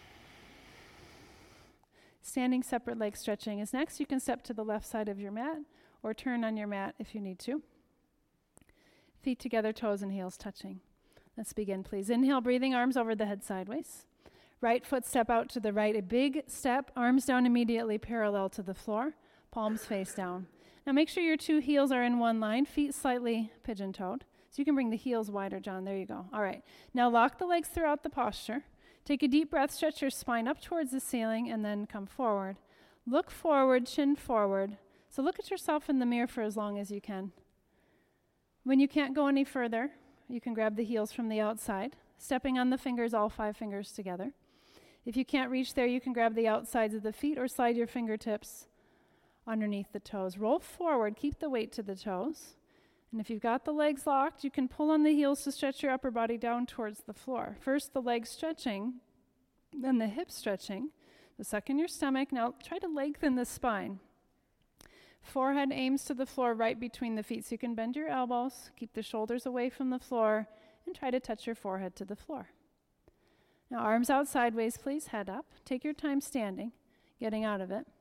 Standing separate leg stretching is next. You can step to the left side of your mat or turn on your mat if you need to. Feet together, toes and heels touching. Let's begin, please. Inhale, breathing, arms over the head sideways. Right foot step out to the right. A big step, arms down immediately parallel to the floor, palms face down. Now make sure your two heels are in one line, feet slightly pigeon-toed. So you can bring the heels wider, John. There you go. All right. Now lock the legs throughout the posture. Take a deep breath, stretch your spine up towards the ceiling, and then come forward. Look forward, chin forward. So look at yourself in the mirror for as long as you can. When you can't go any further, you can grab the heels from the outside, stepping on the fingers, all 5 fingers together. If you can't reach there, you can grab the outsides of the feet or slide your fingertips underneath the toes. Roll forward, keep the weight to the toes. And if you've got the legs locked, you can pull on the heels to stretch your upper body down towards the floor. First the legs stretching, then the hips stretching. The suck in your stomach. Now try to lengthen the spine. Forehead aims to the floor right between the feet. So you can bend your elbows, keep the shoulders away from the floor, and try to touch your forehead to the floor. Now arms out sideways, please. Head up. Take your time standing, getting out of it.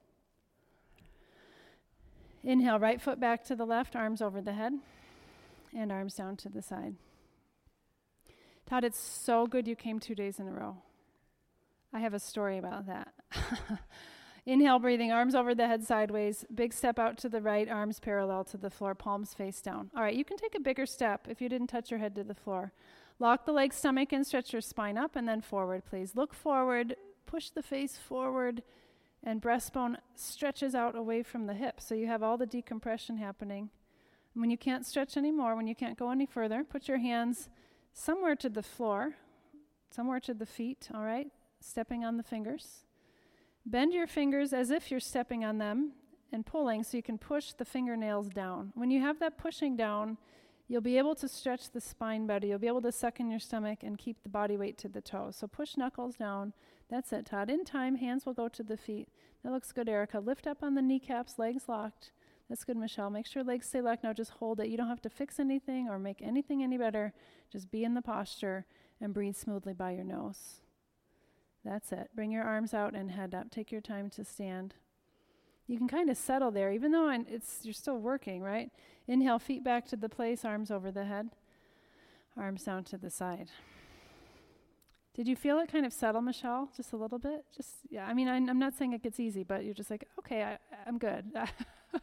Inhale, right foot back to the left, arms over the head, and arms down to the side. Todd, it's so good you came 2 days in a row. I have a story about that. Inhale, breathing, arms over the head sideways, big step out to the right, arms parallel to the floor, palms face down. All right, you can take a bigger step if you didn't touch your head to the floor. Lock the legs, stomach, and stretch your spine up, and then forward, please. Look forward, push the face forward, and breastbone stretches out away from the hip. So you have all the decompression happening. And when you can't stretch anymore, when you can't go any further, put your hands somewhere to the floor, somewhere to the feet, all right? Stepping on the fingers. Bend your fingers as if you're stepping on them and pulling so you can push the fingernails down. When you have that pushing down, you'll be able to stretch the spine better. You'll be able to suck in your stomach and keep the body weight to the toes. So push knuckles down. That's it, Todd. In time, hands will go to the feet. That looks good, Erica. Lift up on the kneecaps, legs locked. That's good, Michelle. Make sure legs stay locked. Now just hold it. You don't have to fix anything or make anything any better. Just be in the posture and breathe smoothly by your nose. That's it. Bring your arms out and head up. Take your time to stand. You can kind of settle there, even though you're still working, right? Inhale, feet back to the place, arms over the head, arms down to the side. Did you feel it kind of settle, Michelle? Just a little bit? I'm not saying it gets easy, but you're just like, okay, I'm good.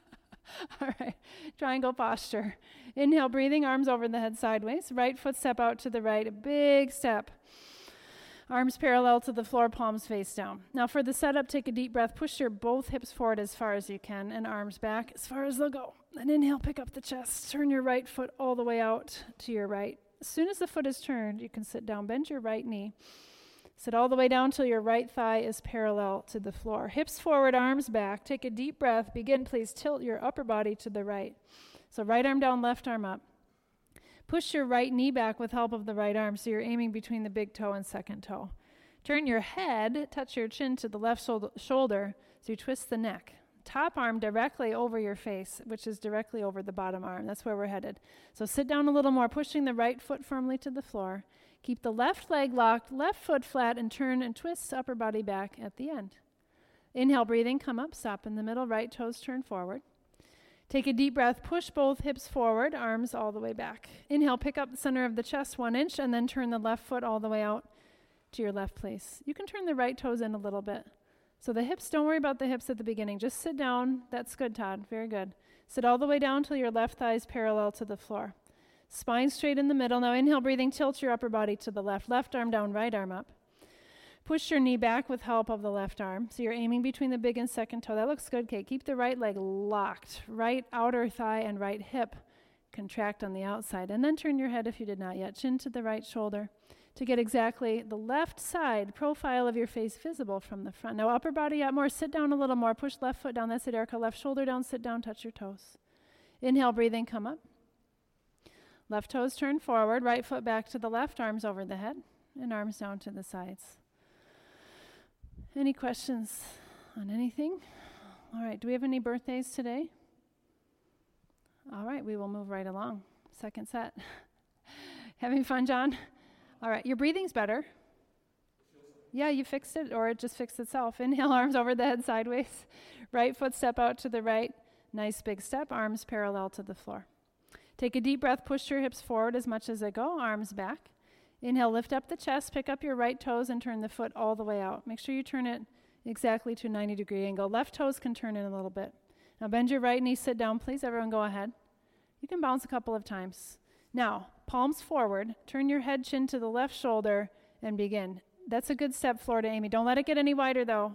All right, triangle posture. Inhale, breathing, arms over the head sideways. Right foot step out to the right, a big step. Arms parallel to the floor, palms face down. Now for the setup, take a deep breath. Push your both hips forward as far as you can and arms back as far as they'll go. And inhale, pick up the chest. Turn your right foot all the way out to your right. As soon as the foot is turned, you can sit down. Bend your right knee. Sit all the way down till your right thigh is parallel to the floor. Hips forward, arms back. Take a deep breath. Begin, please tilt your upper body to the right. So right arm down, left arm up. Push your right knee back with help of the right arm, so you're aiming between the big toe and second toe. Turn your head, touch your chin to the left shoulder, so you twist the neck. Top arm directly over your face, which is directly over the bottom arm. That's where we're headed. So sit down a little more, pushing the right foot firmly to the floor. Keep the left leg locked, left foot flat, and turn and twist upper body back at the end. Inhale, breathing, come up, stop in the middle, right toes turn forward. Take a deep breath, push both hips forward, arms all the way back. Inhale, pick up the center of the chest 1 inch, and then turn the left foot all the way out to your left place. You can turn the right toes in a little bit. So the hips, don't worry about the hips at the beginning. Just sit down. That's good, Todd. Very good. Sit all the way down till your left thigh is parallel to the floor. Spine straight in the middle. Now inhale, breathing, tilt your upper body to the left. Left arm down, right arm up. Push your knee back with help of the left arm. So you're aiming between the big and second toe. That looks good, Kate. Keep the right leg locked. Right outer thigh and right hip contract on the outside. And then turn your head if you did not yet. Chin to the right shoulder to get exactly the left side profile of your face visible from the front. Now upper body up more. Sit down a little more. Push left foot down. That's it, Erica. Left shoulder down. Sit down. Touch your toes. Inhale, breathing. Come up. Left toes turn forward. Right foot back to the left. Arms over the head. And arms down to the sides. Any questions on anything? All right, do we have any birthdays today? All right, we will move right along. Second set. Having fun, John? All right, your breathing's better. Yeah, you fixed it, or it just fixed itself. Inhale, arms over the head sideways. Right foot step out to the right. Nice big step, arms parallel to the floor. Take a deep breath, push your hips forward as much as they go, arms back. Inhale, lift up the chest, pick up your right toes, and turn the foot all the way out. Make sure you turn it exactly to a 90-degree angle. Left toes can turn in a little bit. Now bend your right knee, sit down, please. Everyone go ahead. You can bounce a couple of times. Now, palms forward, turn your head, chin to the left shoulder, and begin. That's a good step, Florida Amy. Don't let it get any wider, though.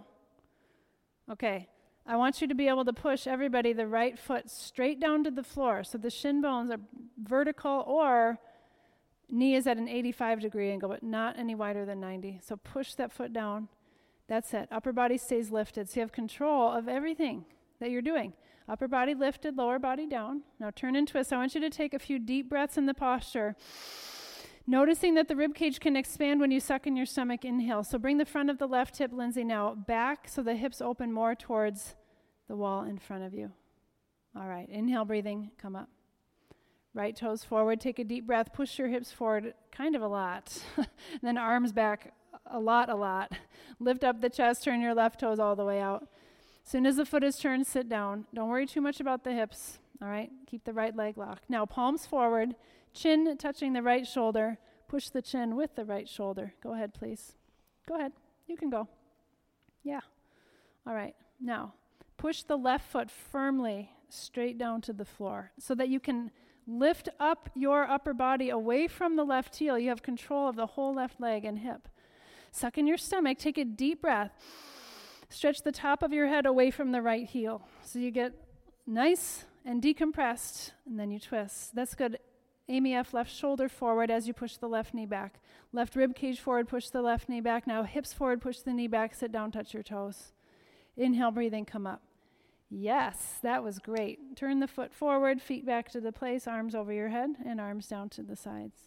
Okay. I want you to be able to push everybody the right foot straight down to the floor, so the shin bones are vertical, or knee is at an 85-degree angle, but not any wider than 90. So push that foot down. That's it. Upper body stays lifted. So you have control of everything that you're doing. Upper body lifted, lower body down. Now turn and twist. I want you to take a few deep breaths in the posture. Noticing that the rib cage can expand when you suck in your stomach. Inhale. So bring the front of the left hip, Lindsay, now back so the hips open more towards the wall in front of you. All right. Inhale, breathing. Come up. Right toes forward, take a deep breath, push your hips forward kind of a lot. Then arms back a lot. Lift up the chest, turn your left toes all the way out. As soon as the foot is turned, sit down. Don't worry too much about the hips, all right? Keep the right leg locked. Now palms forward, chin touching the right shoulder. Push the chin with the right shoulder. Go ahead, please. Go ahead. You can go. Yeah. All right. Now, push the left foot firmly straight down to the floor so that you can lift up your upper body away from the left heel. You have control of the whole left leg and hip. Suck in your stomach. Take a deep breath. Stretch the top of your head away from the right heel. So you get nice and decompressed, and then you twist. That's good. Amy F., left shoulder forward as you push the left knee back. Left rib cage forward, push the left knee back. Now hips forward, push the knee back, sit down, touch your toes. Inhale, breathing, come up. Yes, that was great. Turn the foot forward, feet back to the place, arms over your head, and arms down to the sides.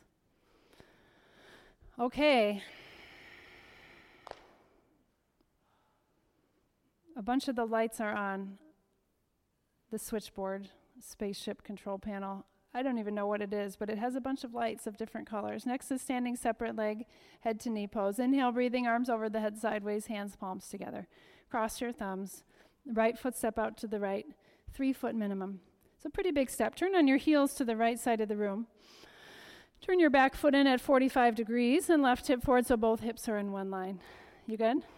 Okay. A bunch of the lights are on the switchboard, spaceship control panel. I don't even know what it is, but it has a bunch of lights of different colors. Next is standing separate leg, head to knee pose. Inhale, breathing, arms over the head sideways, hands palms together. Cross your thumbs. Right foot step out to the right, 3 foot minimum. It's a pretty big step. Turn on your heels to the right side of the room. Turn your back foot in at 45 degrees and left hip forward so both hips are in one line. You good?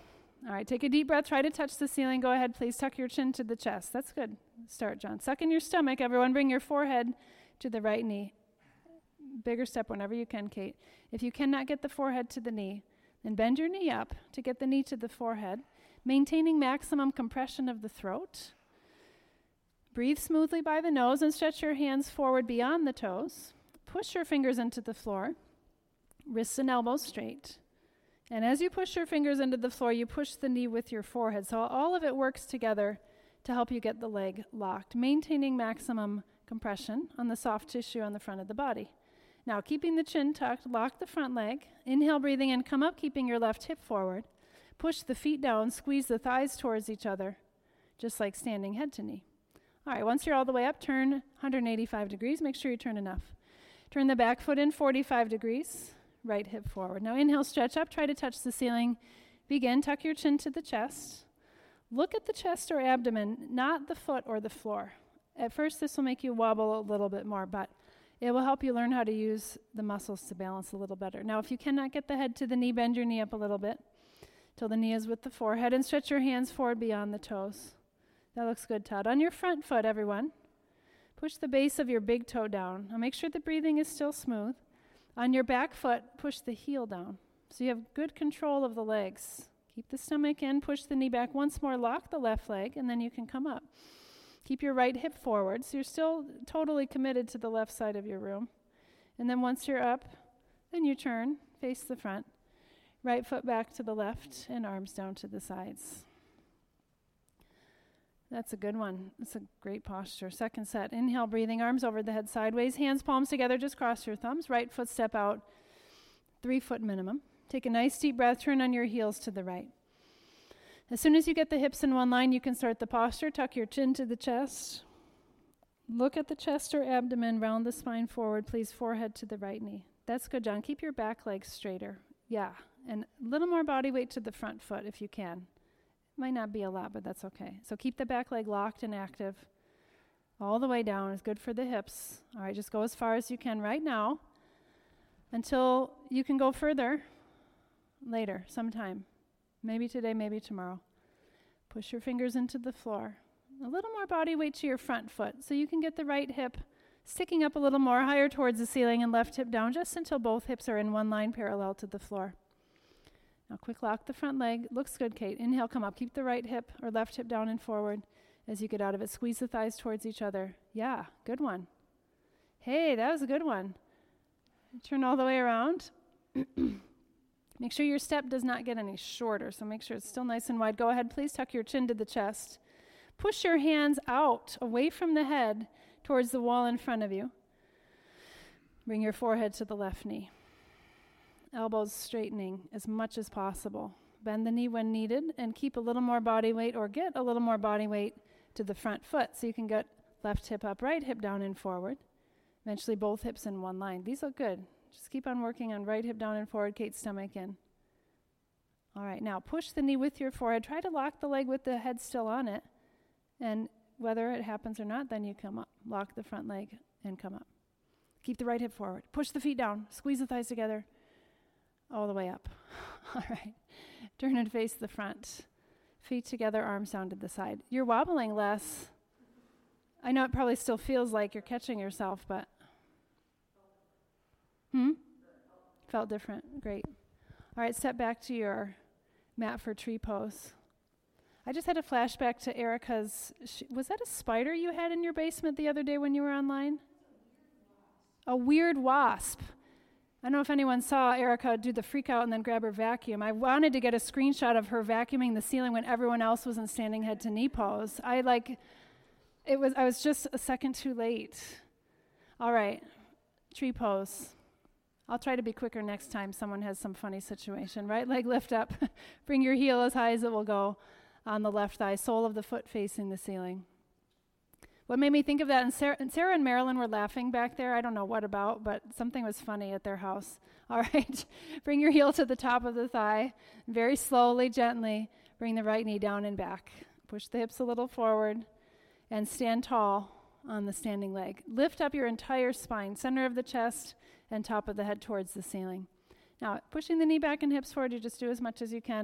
All right, take a deep breath. Try to touch the ceiling. Go ahead, please. Tuck your chin to the chest. That's good. Start, John. Suck in your stomach. Everyone, bring your forehead to the right knee. Bigger step whenever you can, Kate. If you cannot get the forehead to the knee, then bend your knee up to get the knee to the forehead, maintaining maximum compression of the throat. Breathe smoothly by the nose and stretch your hands forward beyond the toes. Push your fingers into the floor. Wrists and elbows straight. And as you push your fingers into the floor, you push the knee with your forehead. So all of it works together to help you get the leg locked, maintaining maximum compression on the soft tissue on the front of the body. Now, keeping the chin tucked, lock the front leg. Inhale, breathing in, come up, keeping your left hip forward. Push the feet down, squeeze the thighs towards each other, just like standing head to knee. All right, once you're all the way up, turn 185 degrees. Make sure you turn enough. Turn the back foot in 45 degrees. Right hip forward. Now inhale, stretch up, try to touch the ceiling. Begin, tuck your chin to the chest. Look at the chest or abdomen, not the foot or the floor. At first, this will make you wobble a little bit more, but it will help you learn how to use the muscles to balance a little better. Now, if you cannot get the head to the knee, bend your knee up a little bit till the knee is with the forehead and stretch your hands forward beyond the toes. That looks good, Todd. On your front foot, everyone, push the base of your big toe down. Now make sure the breathing is still smooth. On your back foot, push the heel down. So you have good control of the legs. Keep the stomach in, push the knee back once more, lock the left leg, and then you can come up. Keep your right hip forward, so you're still totally committed to the left side of your room. And then once you're up, then you turn, face the front. Right foot back to the left, and arms down to the sides. That's a good one. That's a great posture. Second set. Inhale, breathing, arms over the head sideways, hands palms together, just cross your thumbs. Right foot step out, 3 foot minimum. Take a nice deep breath, turn on your heels to the right. As soon as you get the hips in one line, you can start the posture. Tuck your chin to the chest. Look at the chest or abdomen, round the spine forward, please, forehead to the right knee. That's good, John. Keep your back leg straighter. Yeah, and a little more body weight to the front foot if you can. Might not be a lot, but that's okay. So keep the back leg locked and active. All the way down is good for the hips. All right, just go as far as you can right now until you can go further later, sometime. Maybe today, maybe tomorrow. Push your fingers into the floor. A little more body weight to your front foot so you can get the right hip sticking up a little more higher towards the ceiling and left hip down just until both hips are in one line parallel to the floor. Now quick lock the front leg. Looks good, Kate. Inhale, come up. Keep the right hip or left hip down and forward as you get out of it. Squeeze the thighs towards each other. Yeah, good one. Hey, that was a good one. Turn all the way around. Make sure your step does not get any shorter, so make sure it's still nice and wide. Go ahead, please tuck your chin to the chest. Push your hands out, away from the head, towards the wall in front of you. Bring your forehead to the left knee. Elbows straightening as much as possible. Bend the knee when needed and keep a little more body weight or get a little more body weight to the front foot so you can get left hip up, right hip down and forward. Eventually both hips in one line. These look good. Just keep on working on right hip down and forward, Kate's stomach in. All right, now push the knee with your forehead. Try to lock the leg with the head still on it. And whether it happens or not, then you come up. Lock the front leg and come up. Keep the right hip forward. Push the feet down. Squeeze the thighs together. All the way up. All right. Turn and face the front. Feet together, arms down to the side. You're wobbling less. I know it probably still feels like you're catching yourself, but... Felt different. Great. All right, step back to your mat for tree pose. I just had a flashback to Erica's... was that a spider you had in your basement the other day when you were online? A weird wasp. I don't know if anyone saw Erica do the freak out and then grab her vacuum. I wanted to get a screenshot of her vacuuming the ceiling when everyone else was in standing head to knee pose. I was just a second too late. All right, tree pose. I'll try to be quicker next time someone has some funny situation. Right leg lift up. Bring your heel as high as it will go on the left thigh, sole of the foot facing the ceiling. What made me think of that, and Sarah and Marilyn were laughing back there. I don't know what about, but something was funny at their house. All right, bring your heel to the top of the thigh. Very slowly, gently, bring the right knee down and back. Push the hips a little forward and stand tall on the standing leg. Lift up your entire spine, center of the chest and top of the head towards the ceiling. Now, pushing the knee back and hips forward, you just do as much as you can.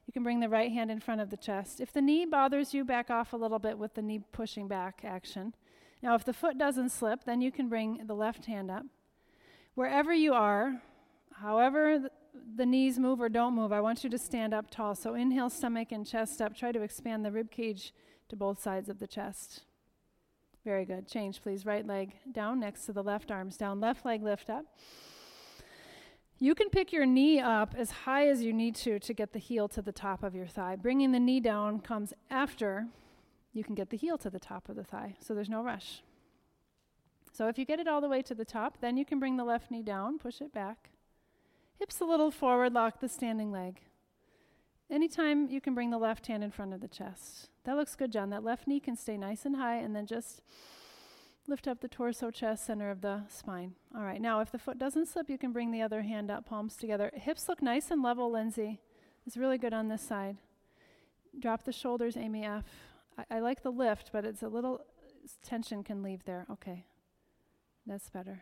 You can bring the right hand in front of the chest. If the knee bothers you, back off a little bit with the knee pushing back action. Now, if the foot doesn't slip, then you can bring the left hand up. Wherever you are, however the knees move or don't move, I want you to stand up tall. So inhale, stomach and chest up. Try to expand the rib cage to both sides of the chest. Very good. Change, please. Right leg down next to the left, arms down. Left leg lift up. You can pick your knee up as high as you need to get the heel to the top of your thigh. Bringing the knee down comes after you can get the heel to the top of the thigh, so there's no rush. So if you get it all the way to the top, then you can bring the left knee down, push it back. Hips a little forward, lock the standing leg. Anytime you can bring the left hand in front of the chest. That looks good, John. That left knee can stay nice and high, and then just lift up the torso, chest, center of the spine. All right, now if the foot doesn't slip, you can bring the other hand up, palms together. Hips look nice and level, Lindsay. It's really good on this side. Drop the shoulders, Amy F. I like the lift, but it's a little tension can leave there. Okay, that's better.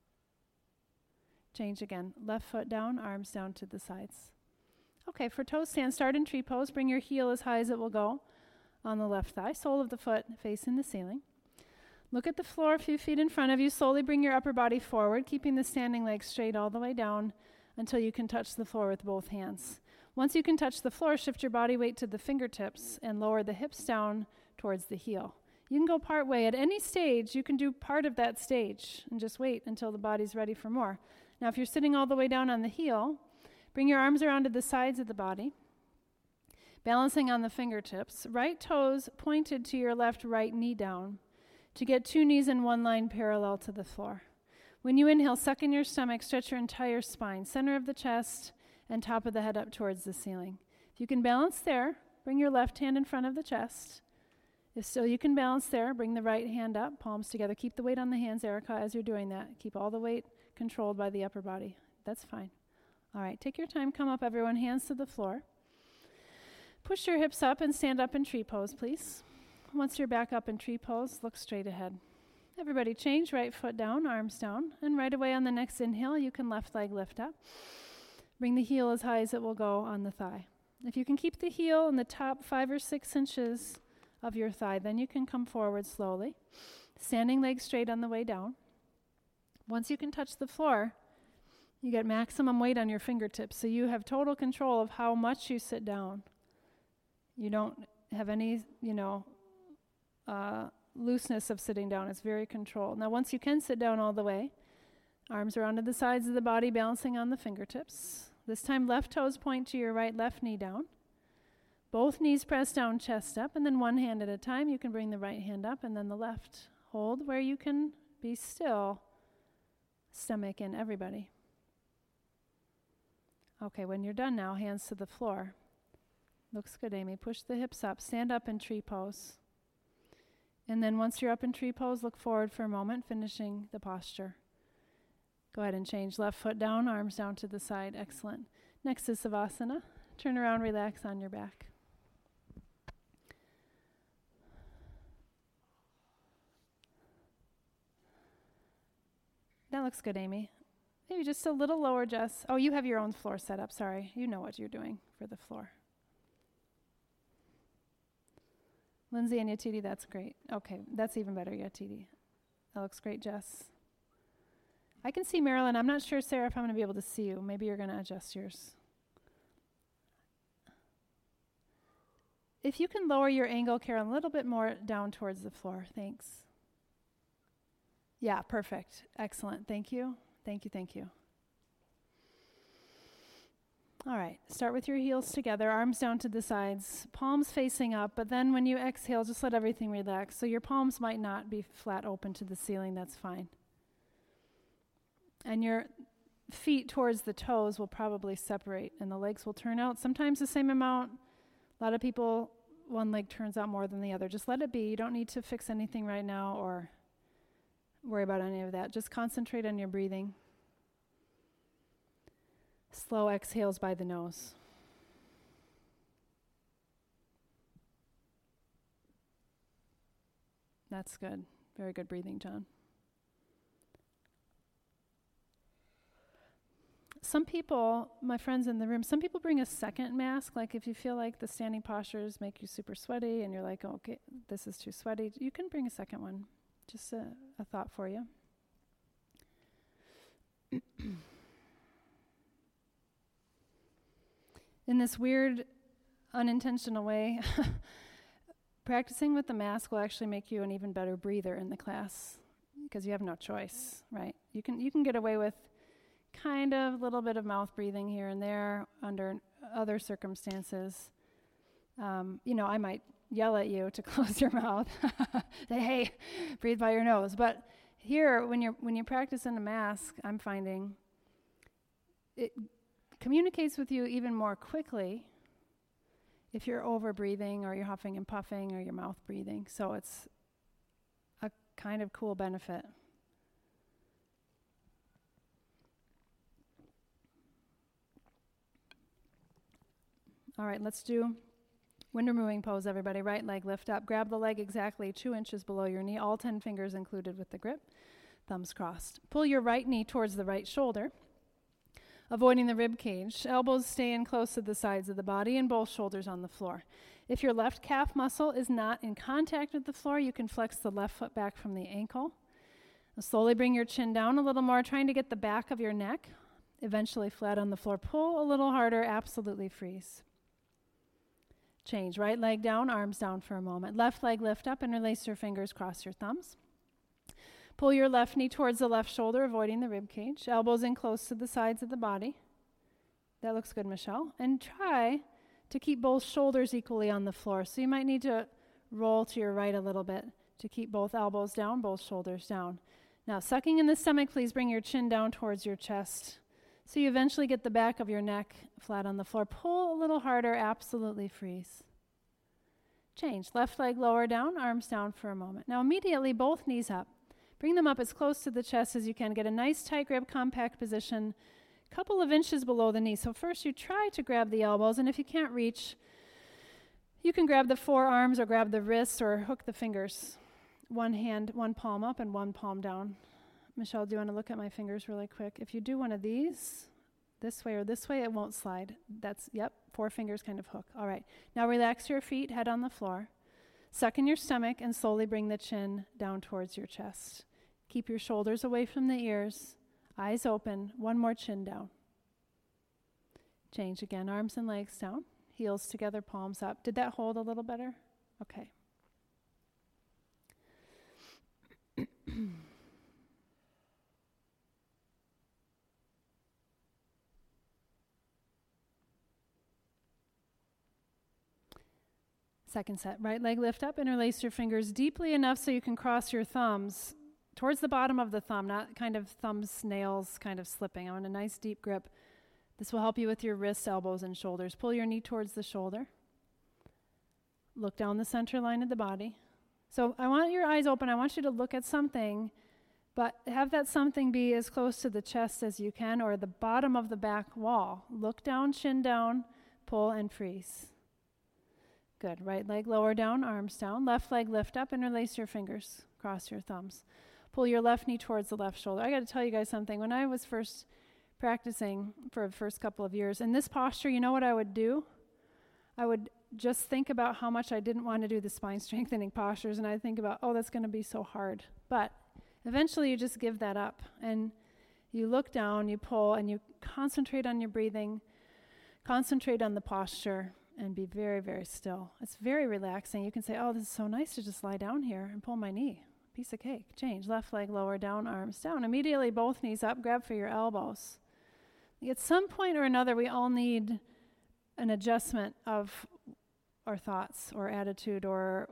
Change again. Left foot down, arms down to the sides. Okay, for toe stand, start in tree pose. Bring your heel as high as it will go on the left thigh. Sole of the foot facing the ceiling. Look at the floor a few feet in front of you. Slowly bring your upper body forward, keeping the standing leg straight all the way down until you can touch the floor with both hands. Once you can touch the floor, shift your body weight to the fingertips and lower the hips down towards the heel. You can go part way. At any stage, you can do part of that stage and just wait until the body's ready for more. Now, if you're sitting all the way down on the heel, bring your arms around to the sides of the body, balancing on the fingertips. Right toes pointed to your left right knee down to get two knees in one line parallel to the floor. When you inhale, suck in your stomach, stretch your entire spine, center of the chest, and top of the head up towards the ceiling. If you can balance there, bring your left hand in front of the chest. If still you can balance there, bring the right hand up, palms together. Keep the weight on the hands, Erica, as you're doing that. Keep all the weight controlled by the upper body. That's fine. All right, take your time. Come up, everyone. Hands to the floor. Push your hips up and stand up in tree pose, please. Once you're back up in tree pose, look straight ahead. Everybody change, right foot down, arms down. And right away on the next inhale, you can left leg lift up. Bring the heel as high as it will go on the thigh. If you can keep the heel in the top 5 or 6 inches of your thigh, then you can come forward slowly. Standing leg straight on the way down. Once you can touch the floor, you get maximum weight on your fingertips, so you have total control of how much you sit down. You don't have any, looseness of sitting down. It's very controlled. Now, once you can sit down all the way, arms around to the sides of the body, balancing on the fingertips. This time, left toes point to your right, left knee down. Both knees press down, chest up, and then one hand at a time. You can bring the right hand up and then the left. Hold where you can be still. Stomach in, everybody. Okay, when you're done now, hands to the floor. Looks good, Amy. Push the hips up. Stand up in tree pose. And then once you're up in tree pose, look forward for a moment, finishing the posture. Go ahead and change. Left foot down, arms down to the side. Excellent. Next is Savasana. Turn around, relax on your back. That looks good, Amy. Maybe just a little lower, Jess. Oh, you have your own floor set up. Sorry. You know what you're doing for the floor. Lindsay and Yatiti, that's great. Okay, that's even better, Yatiti. That looks great, Jess. I can see Marilyn. I'm not sure, Sarah, if I'm going to be able to see you. Maybe you're going to adjust yours. If you can lower your angle, Carol, a little bit more down towards the floor. Thanks. Yeah, perfect. Excellent. Thank you. Thank you, thank you. All right, start with your heels together, arms down to the sides, palms facing up, but then when you exhale, just let everything relax. So your palms might not be flat open to the ceiling, that's fine. And your feet towards the toes will probably separate, and the legs will turn out sometimes the same amount. A lot of people, one leg turns out more than the other. Just let it be. You don't need to fix anything right now or worry about any of that. Just concentrate on your breathing. Slow exhales by the nose. That's good. Very good breathing, John. some people, my friends in the room, some people bring a second mask. Like if you feel like the standing postures make you super sweaty and you're like, oh, okay, this is too sweaty, you can bring a second one. Just a thought for you. In this weird, unintentional way, practicing with the mask will actually make you an even better breather in the class because you have no choice, right? You can get away with kind of a little bit of mouth breathing here and there under other circumstances. I might yell at you to close your mouth. Say, hey, breathe by your nose. But here, when you practice in a mask, I'm finding it communicates with you even more quickly if you're over breathing or you're huffing and puffing or your mouth breathing. So it's a kind of cool benefit. All right, let's do wind removing pose, everybody. Right leg lift up. Grab the leg exactly 2 inches below your knee, all 10 fingers included with the grip, thumbs crossed. Pull your right knee towards the right shoulder, avoiding the rib cage. Elbows stay in close to the sides of the body and both shoulders on the floor. If your left calf muscle is not in contact with the floor, you can flex the left foot back from the ankle. Now slowly bring your chin down a little more, trying to get the back of your neck eventually flat on the floor. Pull a little harder, absolutely freeze. Change. Right leg down, arms down for a moment. Left leg lift up, interlace your fingers, cross your thumbs. Pull your left knee towards the left shoulder, avoiding the rib cage. Elbows in close to the sides of the body. That looks good, Michelle. And try to keep both shoulders equally on the floor. So you might need to roll to your right a little bit to keep both elbows down, both shoulders down. Now, sucking in the stomach, please bring your chin down towards your chest. So you eventually get the back of your neck flat on the floor. Pull a little harder, absolutely freeze. Change. Left leg lower down, arms down for a moment. Now immediately both knees up. Bring them up as close to the chest as you can. Get a nice tight grip, compact position, a couple of inches below the knee. So first you try to grab the elbows, and if you can't reach, you can grab the forearms or grab the wrists or hook the fingers. One hand, one palm up and one palm down. Michelle, do you want to look at my fingers really quick? If you do one of these, this way or this way, it won't slide. That's, 4 fingers kind of hook. All right. Now relax your feet, head on the floor. Suck in your stomach and slowly bring the chin down towards your chest. Keep your shoulders away from the ears, eyes open, one more chin down. Change again, arms and legs down, heels together, palms up. Did that hold a little better? Okay. Second set, right leg lift up, interlace your fingers deeply enough so you can cross your thumbs towards the bottom of the thumb, not kind of thumbs, nails kind of slipping. I want a nice deep grip. This will help you with your wrists, elbows, and shoulders. Pull your knee towards the shoulder. Look down the center line of the body. So I want your eyes open. I want you to look at something, but have that something be as close to the chest as you can or the bottom of the back wall. Look down, chin down, pull, and freeze. Good. Right leg lower down, arms down. Left leg lift up, interlace your fingers, cross your thumbs. Pull your left knee towards the left shoulder. I got to tell you guys something. When I was first practicing for the first couple of years, in this posture, you know what I would do? I would just think about how much I didn't want to do the spine strengthening postures, and I'd think about, oh, that's going to be so hard. But eventually you just give that up, and you look down, you pull, and you concentrate on your breathing, concentrate on the posture, and be very, very still. It's very relaxing. You can say, oh, this is so nice to just lie down here and pull my knee. Piece of cake. Change. Left leg lower down, arms down. Immediately both knees up. Grab for your elbows. At some point or another, we all need an adjustment of our thoughts or attitude or,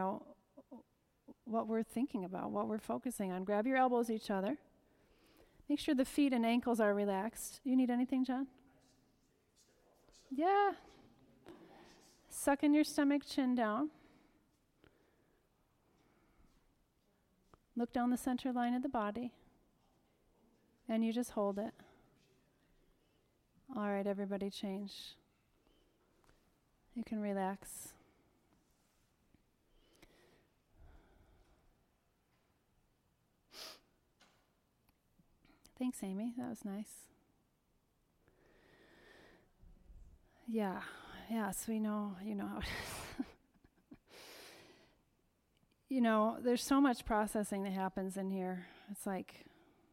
what we're thinking about, what we're focusing on. Grab your elbows each other. Make sure the feet and ankles are relaxed. You need anything, John? Yeah. Suck in your stomach, chin down. Look down the center line of the body. And you just hold it. All right, everybody change. You can relax. Thanks, Amy. That was nice. Yeah. Yes, we know. You know how it is. You know, there's so much processing that happens in here. It's like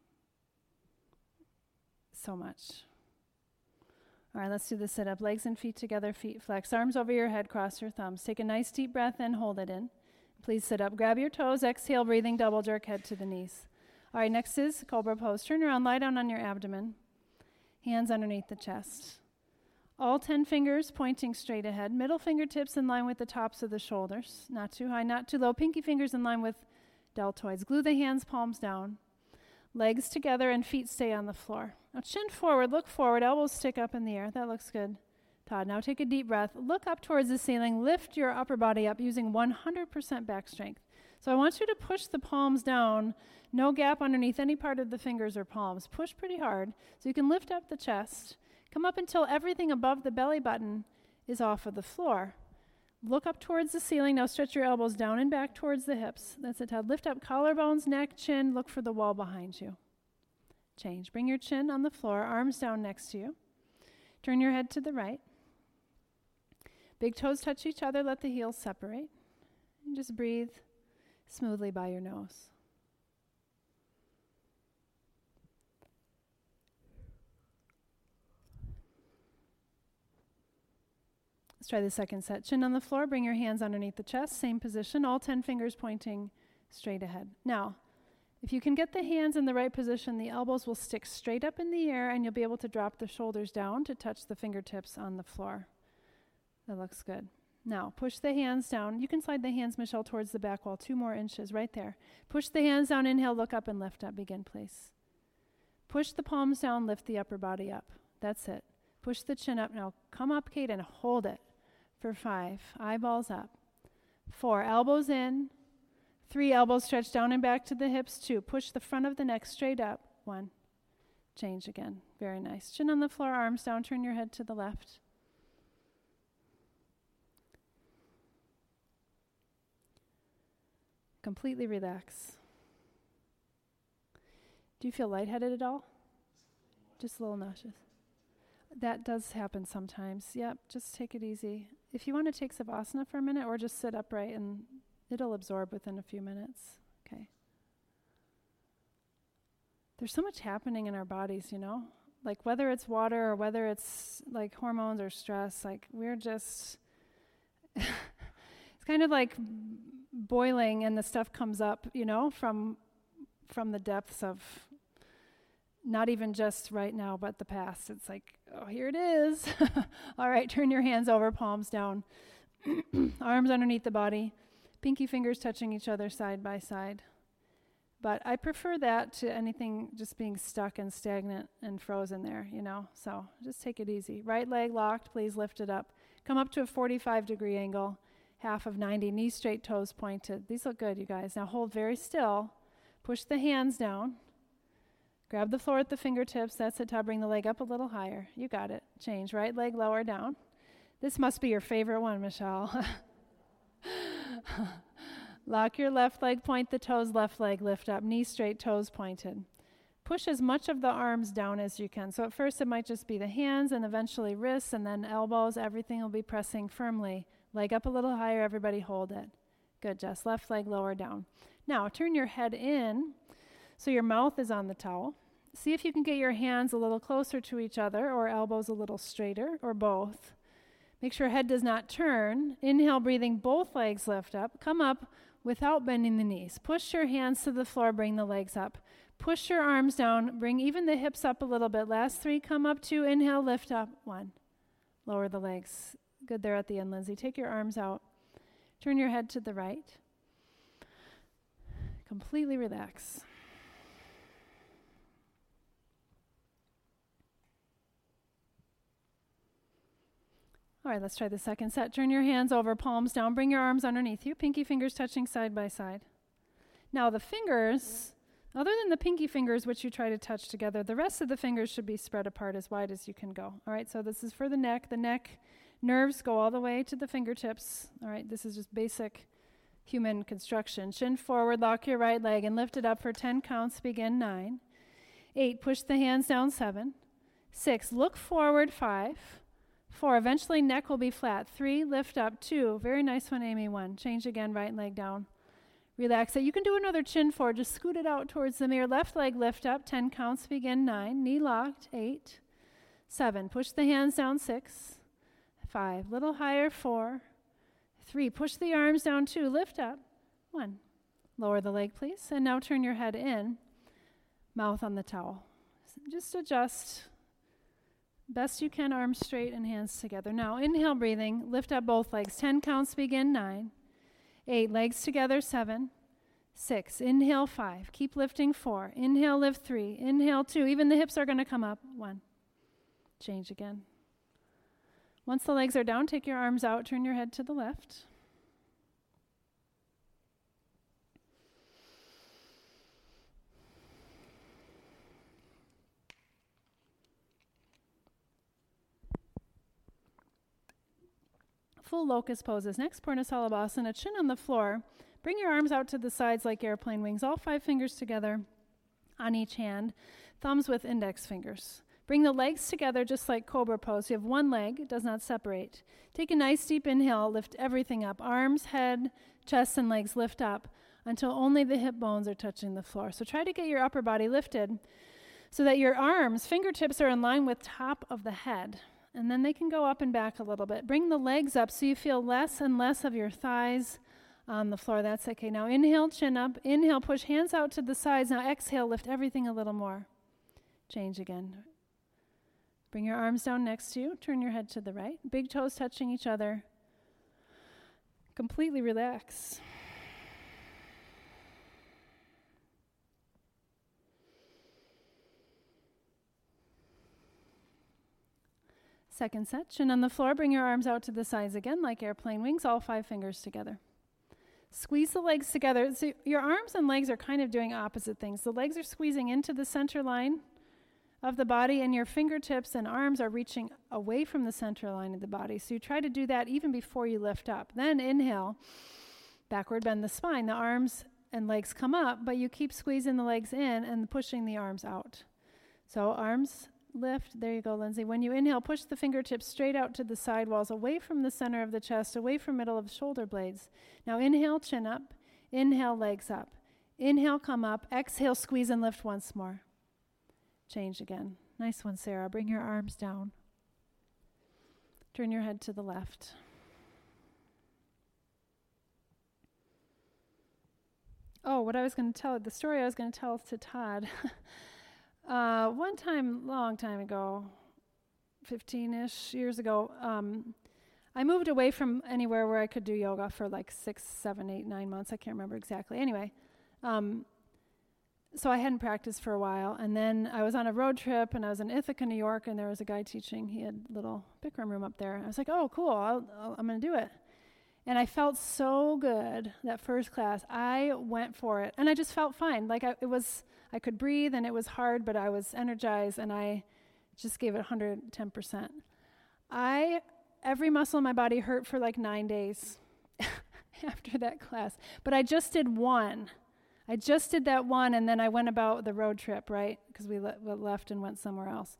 so much. All right, let's do the sit-up. Legs and feet together, feet flex. Arms over your head, cross your thumbs. Take a nice deep breath in, hold it in. Please sit up. Grab your toes, exhale, breathing, double jerk, head to the knees. All right, next is cobra pose. Turn around, lie down on your abdomen. Hands underneath the chest. All 10 fingers pointing straight ahead. Middle fingertips in line with the tops of the shoulders. Not too high, not too low. Pinky fingers in line with deltoids. Glue the hands, palms down. Legs together and feet stay on the floor. Now chin forward, look forward, elbows stick up in the air. That looks good, Todd. Now take a deep breath. Look up towards the ceiling. Lift your upper body up using 100% back strength. So I want you to push the palms down. No gap underneath any part of the fingers or palms. Push pretty hard so you can lift up the chest. Come up until everything above the belly button is off of the floor. Look up towards the ceiling. Now stretch your elbows down and back towards the hips. That's it, Todd. Lift up collarbones, neck, chin. Look for the wall behind you. Change. Bring your chin on the floor, arms down next to you. Turn your head to the right. Big toes touch each other. Let the heels separate. And just breathe smoothly by your nose. Let's try the second set. Chin on the floor, bring your hands underneath the chest, same position, all 10 fingers pointing straight ahead. Now, if you can get the hands in the right position, the elbows will stick straight up in the air and you'll be able to drop the shoulders down to touch the fingertips on the floor. That looks good. Now, push the hands down. You can slide the hands, Michelle, towards the back wall, 2 more inches right there. Push the hands down, inhale, look up and lift up. Begin, please. Push the palms down, lift the upper body up. That's it. Push the chin up. Now, come up, Kate, and hold it. For 5, eyeballs up. 4, elbows in. 3, elbows stretch down and back to the hips. 2, push the front of the neck straight up. 1, change again. Very nice. Chin on the floor, arms down, turn your head to the left. Completely relax. Do you feel lightheaded at all? Just a little nauseous. That does happen sometimes. Yep, just take it easy. If you want to take Savasana for a minute or just sit upright and it'll absorb within a few minutes. Okay. There's so much happening in our bodies, you know? Like whether it's water or whether it's like hormones or stress, like we're just, it's kind of like boiling and the stuff comes up, you know, from the depths of not even just right now, but the past. It's like, oh, here it is. All right, turn your hands over, palms down. Arms underneath the body. Pinky fingers touching each other side by side. But I prefer that to anything just being stuck and stagnant and frozen there, you know. So just take it easy. Right leg locked, please lift it up. Come up to a 45-degree angle, half of 90, knees straight, toes pointed. These look good, you guys. Now hold very still. Push the hands down. Grab the floor at the fingertips. That's it, Todd. Bring the leg up a little higher. You got it. Change. Right leg lower down. This must be your favorite one, Michelle. Lock your left leg, point the toes, left leg lift up. Knees straight, toes pointed. Push as much of the arms down as you can. So at first it might just be the hands and eventually wrists and then elbows. Everything will be pressing firmly. Leg up a little higher. Everybody hold it. Good, Jess. Left leg lower down. Now turn your head in so your mouth is on the towel. See if you can get your hands a little closer to each other or elbows a little straighter or both. Make sure head does not turn. Inhale, breathing, both legs lift up. Come up without bending the knees. Push your hands to the floor, bring the legs up. Push your arms down, bring even the hips up a little bit. Last 3, come up 2, inhale, lift up. 1, lower the legs. Good there at the end, Lindsay. Take your arms out. Turn your head to the right. Completely relax. All right, let's try the second set. Turn your hands over, palms down. Bring your arms underneath you. Pinky fingers touching side by side. Now the fingers, other than the pinky fingers, which you try to touch together, the rest of the fingers should be spread apart as wide as you can go. All right, so this is for the neck. The neck nerves go all the way to the fingertips. All right, this is just basic human construction. Chin forward, lock your right leg, and lift it up for 10 counts. Begin. 9. 8, push the hands down. 7. 6, look forward. 5. 4, eventually neck will be flat. 3, lift up. 2, very nice one, Amy. 1, change again, right leg down. Relax it. You can do another chin forward. Just scoot it out towards the mirror. Left leg lift up. 10 counts begin. 9, knee locked. 8, 7, push the hands down. 6, 5, little higher. 4, 3, push the arms down. 2, lift up. 1, lower the leg, please. And now turn your head in, mouth on the towel. Just adjust best you can, arms straight and hands together. Now, inhale, breathing, lift up both legs. 10 counts begin. 9, 8, legs together. 7, 6, inhale. 5, keep lifting. 4, inhale, lift. 3, inhale. 2, even the hips are going to come up. 1, change again. Once the legs are down, take your arms out, turn your head to the left. Full locust poses. Next, Purna Salabhasana, chin on the floor. Bring your arms out to the sides like airplane wings, all 5 fingers together on each hand, thumbs with index fingers. Bring the legs together just like cobra pose. You have one leg, it does not separate. Take a nice deep inhale, lift everything up. Arms, head, chest, and legs lift up until only the hip bones are touching the floor. So try to get your upper body lifted so that your arms, fingertips are in line with top of the head. And then they can go up and back a little bit. Bring the legs up so you feel less and less of your thighs on the floor. That's okay. Now inhale, chin up. Inhale, push hands out to the sides. Now exhale, lift everything a little more. Change again. Bring your arms down next to you. Turn your head to the right. Big toes touching each other. Completely relax. Second set, chin on the floor, bring your arms out to the sides again like airplane wings, all 5 fingers together. Squeeze the legs together. So your arms and legs are kind of doing opposite things. The legs are squeezing into the center line of the body, and your fingertips and arms are reaching away from the center line of the body. So you try to do that even before you lift up. Then inhale, backward bend the spine. The arms and legs come up, but you keep squeezing the legs in and pushing the arms out. So arms lift. There you go, Lindsay. When you inhale, push the fingertips straight out to the side walls, away from the center of the chest, away from middle of the shoulder blades. Now inhale, chin up. Inhale, legs up. Inhale, come up. Exhale, squeeze and lift once more. Change again. Nice one, Sarah. Bring your arms down. Turn your head to the left. Oh, what I was going to tell, the story I was going to tell to Todd. One time, long time ago, 15-ish years ago, I moved away from anywhere where I could do yoga for like 6, 7, 8, 9 months. I can't remember exactly. Anyway, so I hadn't practiced for a while. And then I was on a road trip, and I was in Ithaca, New York, and there was a guy teaching. He had a little Bikram room up there. I was like, oh, cool, I'm going to do it. And I felt so good that first class. I went for it, and I just felt fine. Like I could breathe, and it was hard, but I was energized, and I just gave it 110%. Every muscle in my body hurt for like 9 days after that class. But I just did one. I just did that one, and then I went about the road trip, right? Because we left and went somewhere else.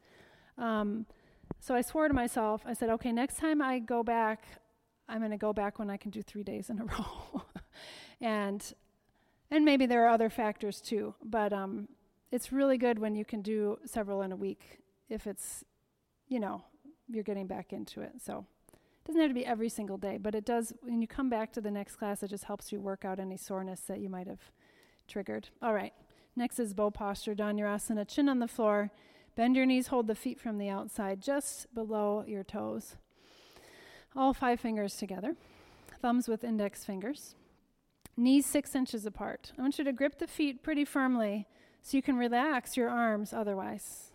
So I swore to myself, I said, okay, next time I go back, I'm going to go back when I can do 3 days in a row. And maybe there are other factors too, but it's really good when you can do several in a week if it's, you're getting back into it. So it doesn't have to be every single day, but it does, when you come back to the next class, it just helps you work out any soreness that you might have triggered. All right, next is bow posture, Dhanurasana, chin on the floor, bend your knees, hold the feet from the outside, just below your toes. All 5 fingers together, thumbs with index fingers. Knees 6 inches apart. I want you to grip the feet pretty firmly so you can relax your arms otherwise.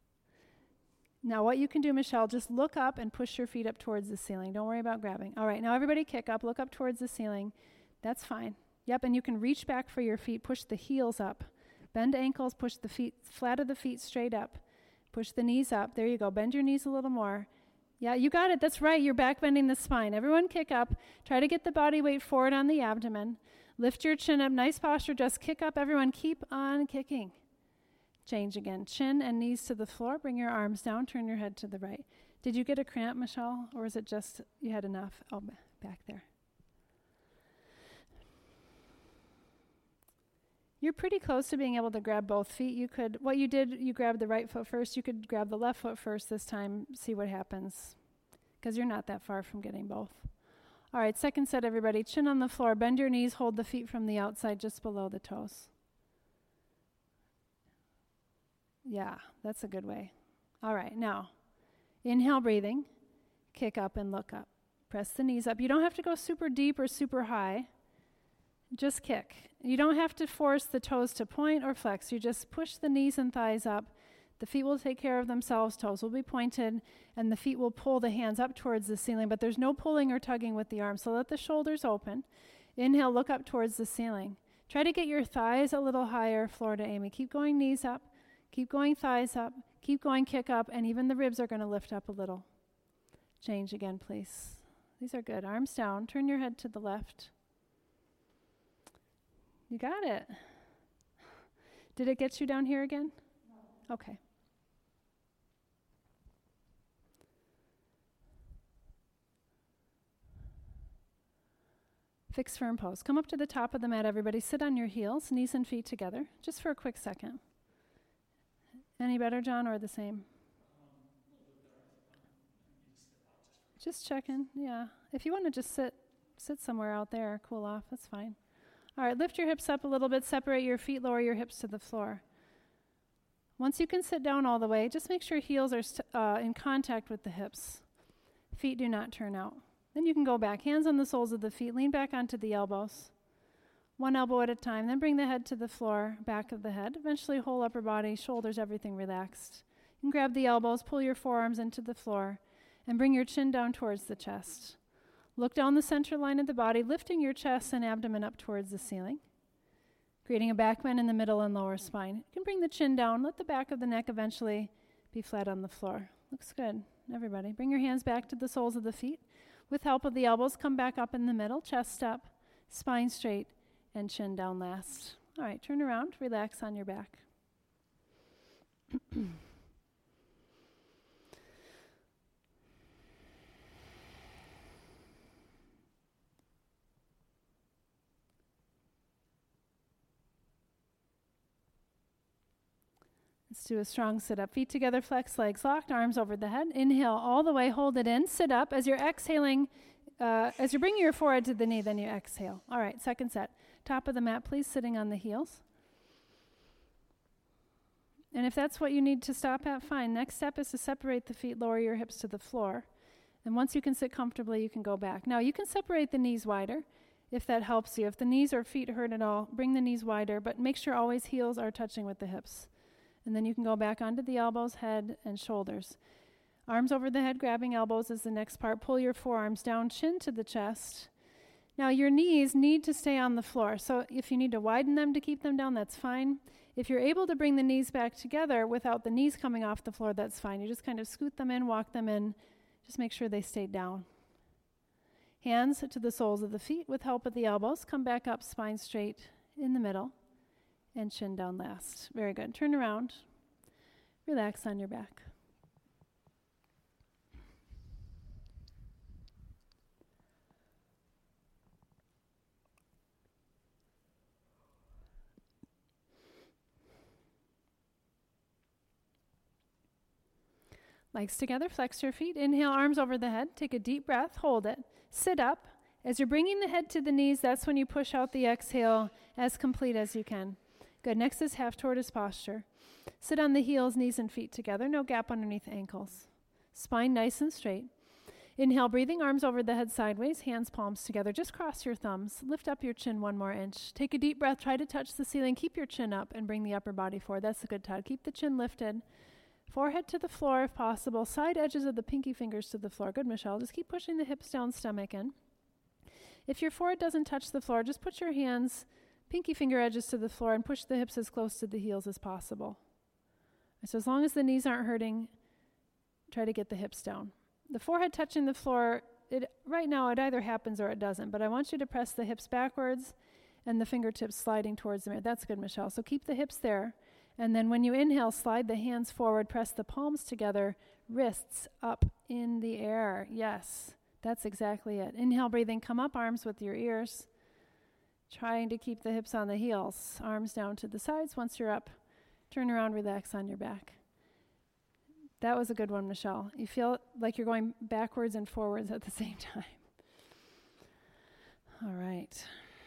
Now what you can do, Michelle, just look up and push your feet up towards the ceiling. Don't worry about grabbing. All right, now everybody kick up, look up towards the ceiling. That's fine. Yep, and you can reach back for your feet, push the heels up. Bend ankles, push the feet, flat of the feet straight up. Push the knees up. There you go. Bend your knees a little more. Yeah, you got it. That's right. You're back bending the spine. Everyone kick up. Try to get the body weight forward on the abdomen. Lift your chin up. Nice posture. Just kick up. Everyone keep on kicking. Change again. Chin and knees to the floor. Bring your arms down. Turn your head to the right. Did you get a cramp, Michelle, or is it just you had enough? Oh, back there. You're pretty close to being able to grab both feet. You grabbed the right foot first. You could grab the left foot first this time, see what happens, because you're not that far from getting both. All right, second set, everybody. Chin on the floor. Bend your knees. Hold the feet from the outside just below the toes. Yeah, that's a good way. All right, now, inhale, breathing. Kick up and look up. Press the knees up. You don't have to go super deep or super high. Just kick. You don't have to force the toes to point or flex. You just push the knees and thighs up. The feet will take care of themselves. Toes will be pointed, and the feet will pull the hands up towards the ceiling, but there's no pulling or tugging with the arms. So let the shoulders open. Inhale, look up towards the ceiling. Try to get your thighs a little higher, floor to Amy. Keep going, knees up. Keep going, thighs up. Keep going, kick up, and even the ribs are going to lift up a little. Change again, please. These are good. Arms down. Turn your head to the left. You got it. Did it get you down here again? No. Okay. Fixed firm pose. Come up to the top of the mat, everybody. Sit on your heels, knees and feet together, just for a quick second. Any better, John, or the same? Just checking, yeah. If you want to just sit somewhere out there, cool off, that's fine. All right, lift your hips up a little bit, separate your feet, lower your hips to the floor. Once you can sit down all the way, just make sure heels are in contact with the hips. Feet do not turn out. Then you can go back, hands on the soles of the feet, lean back onto the elbows. One elbow at a time, then bring the head to the floor, back of the head. Eventually whole upper body, shoulders, everything relaxed. You can grab the elbows, pull your forearms into the floor, and bring your chin down towards the chest. Look down the center line of the body, lifting your chest and abdomen up towards the ceiling, creating a back bend in the middle and lower spine. You can bring the chin down, let the back of the neck eventually be flat on the floor. Looks good, everybody. Bring your hands back to the soles of the feet. With help of the elbows, come back up in the middle, chest up, spine straight, and chin down last. All right, turn around, relax on your back. Let's do a strong sit-up. Feet together, flex legs locked, arms over the head. Inhale all the way, hold it in, sit up. As you're exhaling, as you're bringing your forehead to the knee, then you exhale. All right, second set. Top of the mat, please, sitting on the heels. And if that's what you need to stop at, fine. Next step is to separate the feet, lower your hips to the floor. And once you can sit comfortably, you can go back. Now, you can separate the knees wider if that helps you. If the knees or feet hurt at all, bring the knees wider, but make sure always heels are touching with the hips. And then you can go back onto the elbows, head, and shoulders. Arms over the head, grabbing elbows is the next part. Pull your forearms down, chin to the chest. Now, your knees need to stay on the floor. So if you need to widen them to keep them down, that's fine. If you're able to bring the knees back together without the knees coming off the floor, that's fine. You just kind of scoot them in, walk them in. Just make sure they stay down. Hands to the soles of the feet with help of the elbows. Come back up, spine straight in the middle. And chin down last. Very good. Turn around. Relax on your back. Legs together, flex your feet. Inhale, arms over the head. Take a deep breath, hold it. Sit up. As you're bringing the head to the knees, that's when you push out the exhale as complete as you can. Good. Next is half tortoise posture. Sit on the heels, knees and feet together. No gap underneath ankles. Spine nice and straight. Inhale, breathing, arms over the head sideways, hands palms together. Just cross your thumbs. Lift up your chin 1 more inch. Take a deep breath. Try to touch the ceiling. Keep your chin up and bring the upper body forward. That's a good Todd. Keep the chin lifted. Forehead to the floor if possible. Side edges of the pinky fingers to the floor. Good, Michelle. Just keep pushing the hips down, stomach in. If your forehead doesn't touch the floor, just put your hands pinky finger edges to the floor and push the hips as close to the heels as possible. So as long as the knees aren't hurting, try to get the hips down. The forehead touching the floor, right now it either happens or it doesn't, but I want you to press the hips backwards and the fingertips sliding towards the mirror. That's good, Michelle. So keep the hips there And then when you inhale, slide the hands forward, press the palms together, wrists up in the air. Yes, that's exactly it. Inhale, breathing, come up, arms with your ears. Trying to keep the hips on the heels, arms down to the sides. Once you're up, turn around, relax on your back. That was a good one, Michelle. You feel like you're going backwards and forwards at the same time. All right.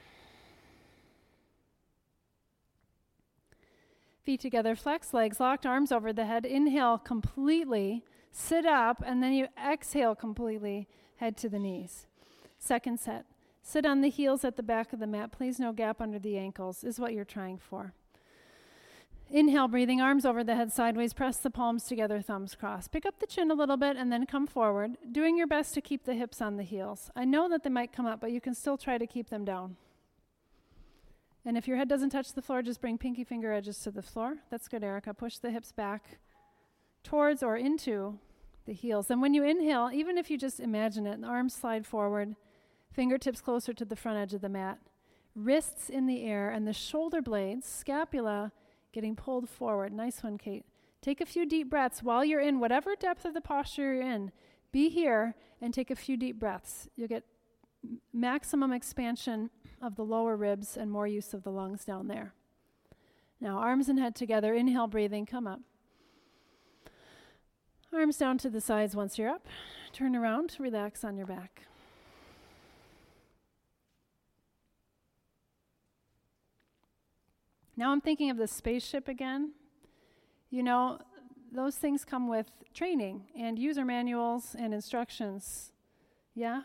Feet together, flex legs, locked arms over the head. Inhale completely, sit up, and then you exhale completely, head to the knees. Second set. Sit on the heels at the back of the mat. Please, no gap under the ankles is what you're trying for. Inhale, breathing, arms over the head sideways. Press the palms together, thumbs crossed. Pick up the chin a little bit and then come forward, doing your best to keep the hips on the heels. I know that they might come up, but you can still try to keep them down. And if your head doesn't touch the floor, just bring pinky finger edges to the floor. That's good, Erica. Push the hips back towards or into the heels. And when you inhale, even if you just imagine it, the arms slide forward, fingertips closer to the front edge of the mat, wrists in the air, and the shoulder blades, scapula, getting pulled forward. Nice one, Kate. Take a few deep breaths while you're in whatever depth of the posture you're in. Be here and take a few deep breaths. You'll get maximum expansion of the lower ribs and more use of the lungs down there. Now, arms and head together. Inhale, breathing, come up. Arms down to the sides once you're up. Turn around, relax on your back. Now I'm thinking of the spaceship again. You know, those things come with training and user manuals and instructions. Yeah?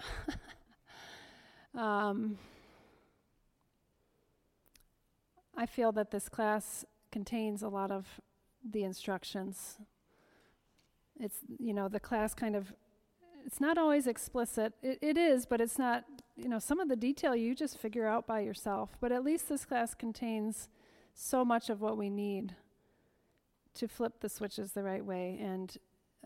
I feel that this class contains a lot of the instructions. It's, the class kind of, it's not always explicit. It is, but it's not, some of the detail you just figure out by yourself. But at least this class contains so much of what we need to flip the switches the right way and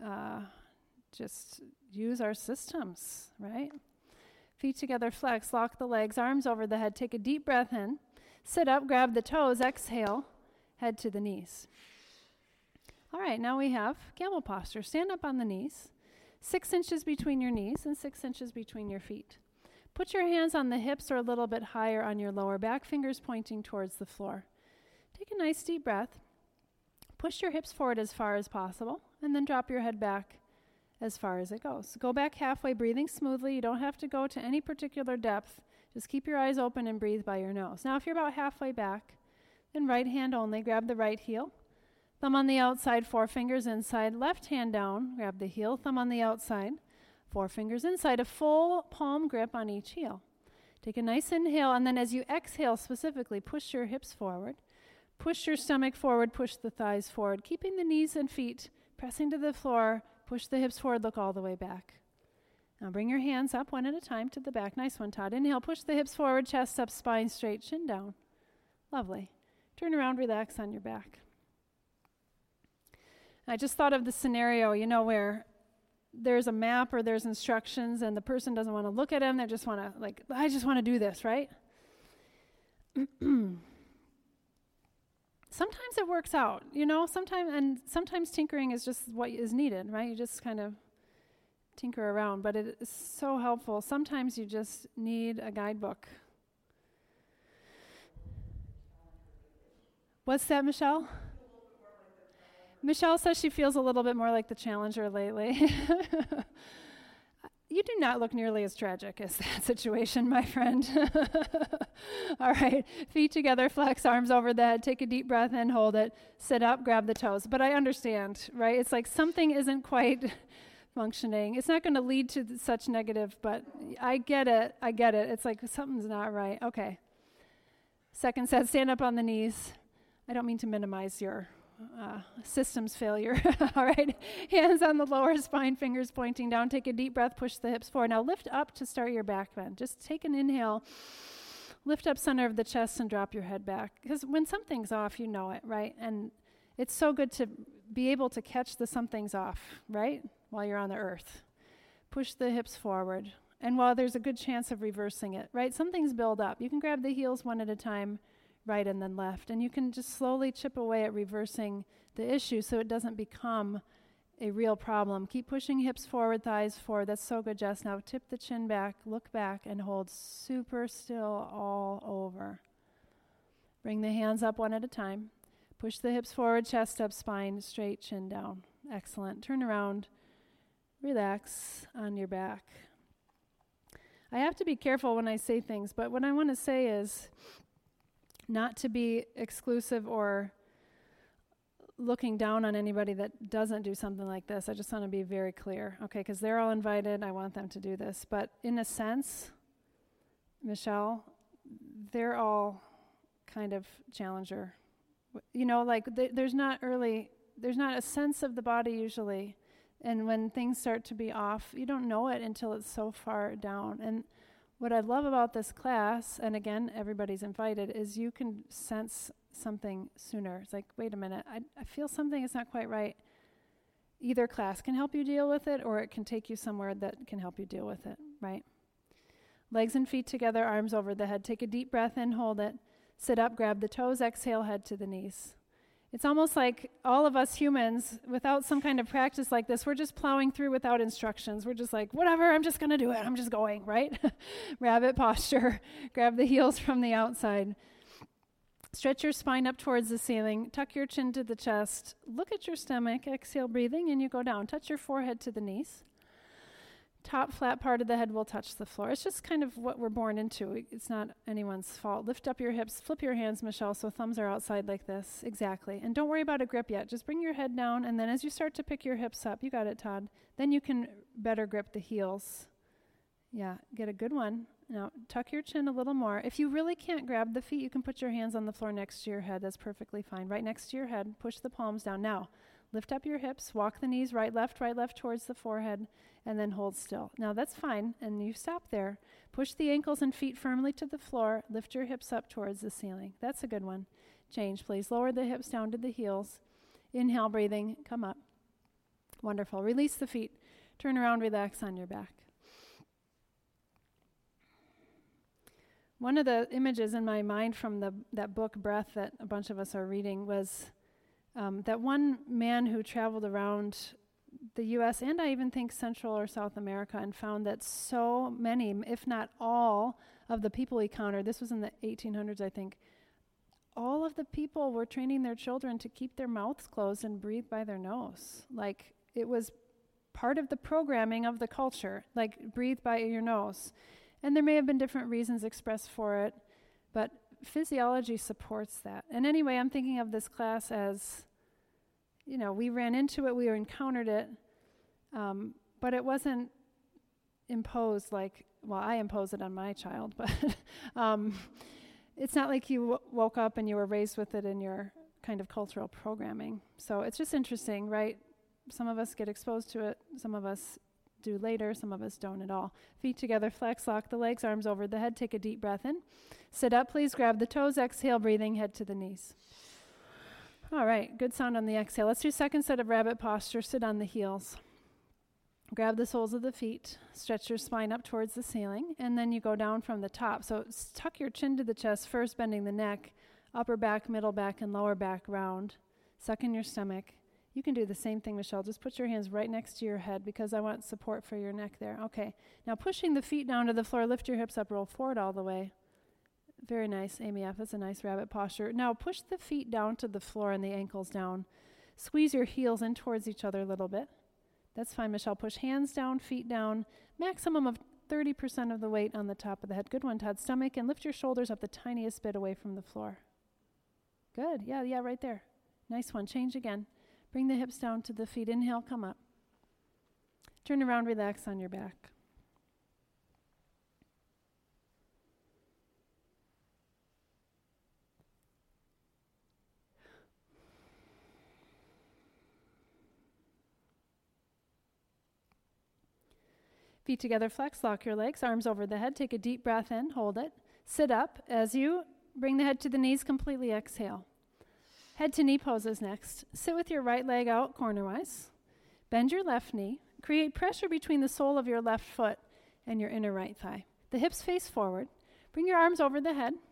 just use our systems, right? Feet together, flex, lock the legs, arms over the head. Take a deep breath in. Sit up, grab the toes, exhale, head to the knees. All right, now we have camel posture. Stand up on the knees, 6 inches between your knees and 6 inches between your feet. Put your hands on the hips or a little bit higher on your lower back, fingers pointing towards the floor. Take a nice deep breath. Push your hips forward as far as possible, and then drop your head back as far as it goes. Go back halfway, breathing smoothly. You don't have to go to any particular depth. Just keep your eyes open and breathe by your nose. Now, if you're about halfway back, then right hand only, grab the right heel. Thumb on the outside, 4 fingers inside. Left hand down, grab the heel. Thumb on the outside, 4 fingers inside. A full palm grip on each heel. Take a nice inhale, and then as you exhale specifically, push your hips forward. Push your stomach forward, push the thighs forward, keeping the knees and feet pressing to the floor. Push the hips forward, look all the way back. Now bring your hands up one at a time to the back. Nice one, Todd. Inhale, push the hips forward, chest up, spine straight, chin down. Lovely. Turn around, relax on your back. I just thought of the scenario, where there's a map or there's instructions and the person doesn't want to look at them. They just want to, I just want to do this, right? Sometimes it works out, sometimes tinkering is just what is needed, right? You just kind of tinker around, but it is so helpful. Sometimes you just need a guidebook. What's that, Michelle? Michelle says she feels a little bit more like the challenger lately. You do not look nearly as tragic as that situation, my friend. All right, feet together, flex, arms over the head, take a deep breath in, hold it, sit up, grab the toes. But I understand, right? It's like something isn't quite functioning. It's not going to lead to such negative, but I get it. It's like something's not right. Okay. Second set, stand up on the knees. I don't mean to minimize your systems failure. All right, hands on the lower spine, fingers pointing down. Take a deep breath, push the hips forward. Now lift up to start your back bend. Just take an inhale, lift up center of the chest and drop your head back. Because when something's off, you know it, right? And it's so good to be able to catch the something's off, right? While you're on the earth. Push the hips forward. And while there's a good chance of reversing it, right? Some things build up. You can grab the heels one at a time, right and then left. And you can just slowly chip away at reversing the issue so it doesn't become a real problem. Keep pushing hips forward, thighs forward. That's so good, Jess. Now tip the chin back, look back, and hold super still all over. Bring the hands up one at a time. Push the hips forward, chest up, spine straight, chin down. Excellent. Turn around. Relax on your back. I have to be careful when I say things, but what I want to say is not to be exclusive or looking down on anybody that doesn't do something like this. I just want to be very clear, okay, because they're all invited. I want them to do this. But in a sense, Michelle, they're all kind of challenger. You know, like there's not a sense of the body usually. And when things start to be off, you don't know it until it's so far down. And what I love about this class, and again, everybody's invited, is you can sense something sooner. It's like, wait a minute, I feel something is not quite right. Either class can help you deal with it, or it can take you somewhere that can help you deal with it, right? Legs and feet together, arms over the head. Take a deep breath in, hold it. Sit up, grab the toes, exhale, head to the knees. It's almost like all of us humans, without some kind of practice like this, we're just plowing through without instructions. We're just like, whatever, I'm just going to do it. I'm just going, right? Rabbit posture. Grab the heels from the outside. Stretch your spine up towards the ceiling. Tuck your chin to the chest. Look at your stomach. Exhale, breathing, and you go down. Touch your forehead to the knees. Top flat part of the head will touch the floor. It's just kind of what we're born into. It's not anyone's fault. Lift up your hips. Flip your hands, Michelle, so thumbs are outside like this. Exactly. And don't worry about a grip yet. Just bring your head down, and then as you start to pick your hips up, you got it, Todd, then you can better grip the heels. Yeah, get a good one. Now, tuck your chin a little more. If you really can't grab the feet, you can put your hands on the floor next to your head. That's perfectly fine. Right next to your head. Push the palms down. Now, lift up your hips. Walk the knees right, left towards the forehead, and then hold still. Now, that's fine, and you stop there. Push the ankles and feet firmly to the floor. Lift your hips up towards the ceiling. That's a good one. Change, please. Lower the hips down to the heels. Inhale, breathing. Come up. Wonderful. Release the feet. Turn around, relax on your back. One of the images in my mind from that book, Breath, that a bunch of us are reading was that one man who traveled around the U.S. and I even think Central or South America and found that so many, if not all, of the people he encountered, this was in the 1800s, I think, all of the people were training their children to keep their mouths closed and breathe by their nose. Like, it was part of the programming of the culture, like, breathe by your nose. And there may have been different reasons expressed for it, but physiology supports that. And anyway, I'm thinking of this class as, you know, we ran into it, we encountered it, but it wasn't imposed like, well, I imposed it on my child, but it's not like you woke up and you were raised with it in your kind of cultural programming. So it's just interesting, right? Some of us get exposed to it, some of us do later, some of us don't at all. Feet together, flex, lock the legs, arms over the head. Take a deep breath in. Sit up, please. Grab the toes. Exhale, breathing, head to the knees. All right, good sound on the exhale. Let's do second set of rabbit posture. Sit on the heels. Grab the soles of the feet. Stretch your spine up towards the ceiling, and then you go down from the top. So tuck your chin to the chest first, bending the neck, upper back, middle back, and lower back round. Suck in your stomach. You can do the same thing, Michelle. Just put your hands right next to your head because I want support for your neck there. Okay. Now pushing the feet down to the floor, lift your hips up, roll forward all the way. Very nice, Amy F. That's a nice rabbit posture. Now push the feet down to the floor and the ankles down. Squeeze your heels in towards each other a little bit. That's fine, Michelle. Push hands down, feet down. Maximum of 30% of the weight on the top of the head. Good one, Todd. Stomach, and lift your shoulders up the tiniest bit away from the floor. Good. Yeah, right there. Nice one. Change again. Bring the hips down to the feet. Inhale, come up. Turn around, relax on your back. Feet together, flex, lock your legs, arms over the head. Take a deep breath in, hold it. Sit up. As you bring the head to the knees, completely exhale. Head to knee poses next. Sit with your right leg out cornerwise. Bend your left knee. Create pressure between the sole of your left foot and your inner right thigh. The hips face forward. Bring your arms over the head.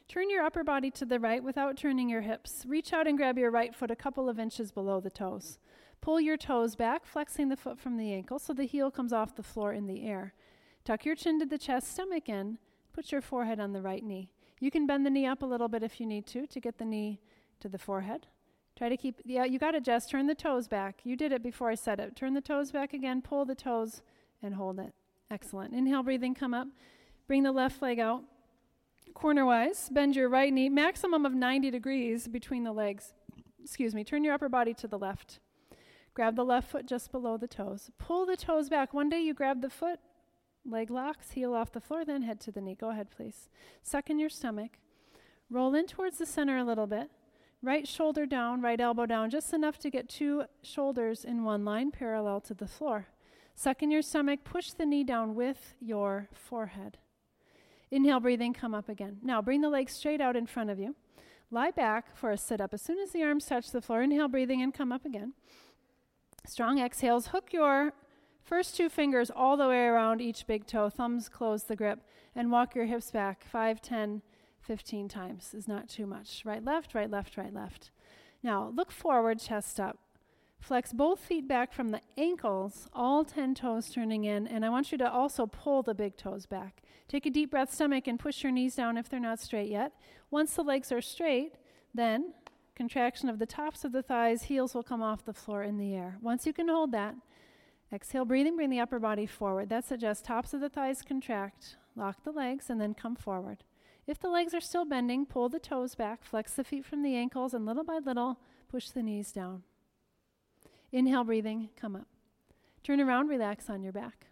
Turn your upper body to the right without turning your hips. Reach out and grab your right foot a couple of inches below the toes. Pull your toes back, flexing the foot from the ankle so the heel comes off the floor in the air. Tuck your chin to the chest, stomach in. Put your forehead on the right knee. You can bend the knee up a little bit if you need to get the knee to the forehead. Try to keep, you got it, Jess. Turn the toes back. You did it before I said it. Turn the toes back again, pull the toes, and hold it. Excellent. Inhale, breathing, come up. Bring the left leg out. Cornerwise, bend your right knee, maximum of 90 degrees between the legs. Turn your upper body to the left. Grab the left foot just below the toes. Pull the toes back. One day you grab the foot, leg locks, heel off the floor, then head to the knee. Go ahead, please. Suck in your stomach. Roll in towards the center a little bit. Right shoulder down, right elbow down, just enough to get two shoulders in one line parallel to the floor. Suck in your stomach. Push the knee down with your forehead. Inhale, breathing, come up again. Now bring the legs straight out in front of you. Lie back for a sit-up. As soon as the arms touch the floor, inhale, breathing, and come up again. Strong exhales. Hook your first two fingers all the way around each big toe. Thumbs close the grip. And walk your hips back 5, 10, 15 times. Is not too much. Right, left, right, left, right, left. Now look forward, chest up. Flex both feet back from the ankles, all 10 toes turning in, and I want you to also pull the big toes back. Take a deep breath, stomach, and push your knees down if they're not straight yet. Once the legs are straight, then contraction of the tops of the thighs, heels will come off the floor in the air. Once you can hold that, exhale, breathing, bring the upper body forward. That suggests tops of the thighs contract, lock the legs, and then come forward. If the legs are still bending, pull the toes back, flex the feet from the ankles, and little by little, push the knees down. Inhale, breathing, come up. Turn around, relax on your back.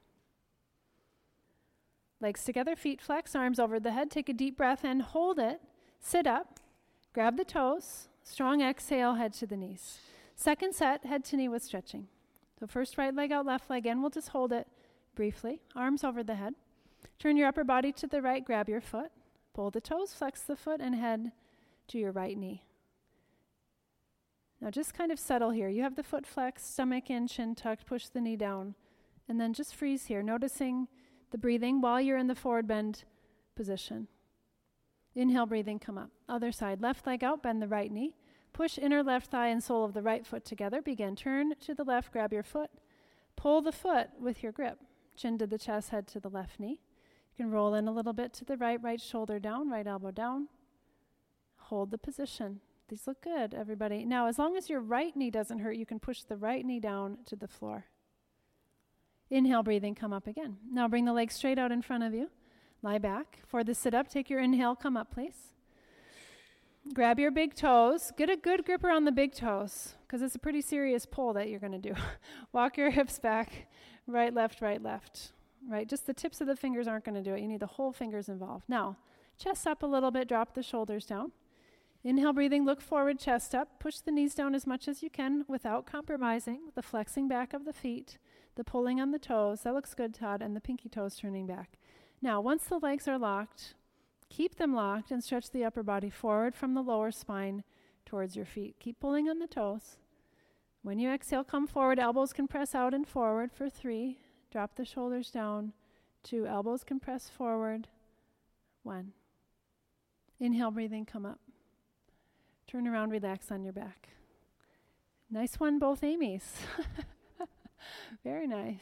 Legs together, feet flex, arms over the head. Take a deep breath in, hold it, sit up, grab the toes, strong exhale, head to the knees. Second set, head to knee with stretching. So first right leg out, left leg in. We'll just hold it briefly, arms over the head. Turn your upper body to the right, grab your foot, pull the toes, flex the foot, and head to your right knee. Now just kind of settle here. You have the foot flexed, stomach in, chin tucked, push the knee down, and then just freeze here, noticing the breathing while you're in the forward bend position. Inhale, breathing, come up. Other side, left leg out, bend the right knee. Push inner left thigh and sole of the right foot together. Begin. Turn to the left, grab your foot. Pull the foot with your grip. Chin to the chest, head to the left knee. You can roll in a little bit to the right, right shoulder down, right elbow down. Hold the position. These look good, everybody. Now, as long as your right knee doesn't hurt, you can push the right knee down to the floor. Inhale, breathing, come up again. Now bring the legs straight out in front of you. Lie back. For the sit-up, take your inhale, come up, please. Grab your big toes. Get a good grip around the big toes, because it's a pretty serious pull that you're going to do. Walk your hips back. Right, left, right, left. Right, just the tips of the fingers aren't going to do it. You need the whole fingers involved. Now, chest up a little bit. Drop the shoulders down. Inhale, breathing, look forward, chest up. Push the knees down as much as you can without compromising. The flexing back of the feet, the pulling on the toes. That looks good, Todd, and the pinky toes turning back. Now, once the legs are locked, keep them locked and stretch the upper body forward from the lower spine towards your feet. Keep pulling on the toes. When you exhale, come forward. Elbows can press out and forward for 3. Drop the shoulders down. 2. Elbows can press forward. 1. Inhale, breathing, come up. Turn around, relax on your back. Nice one, both Amy's. Very nice.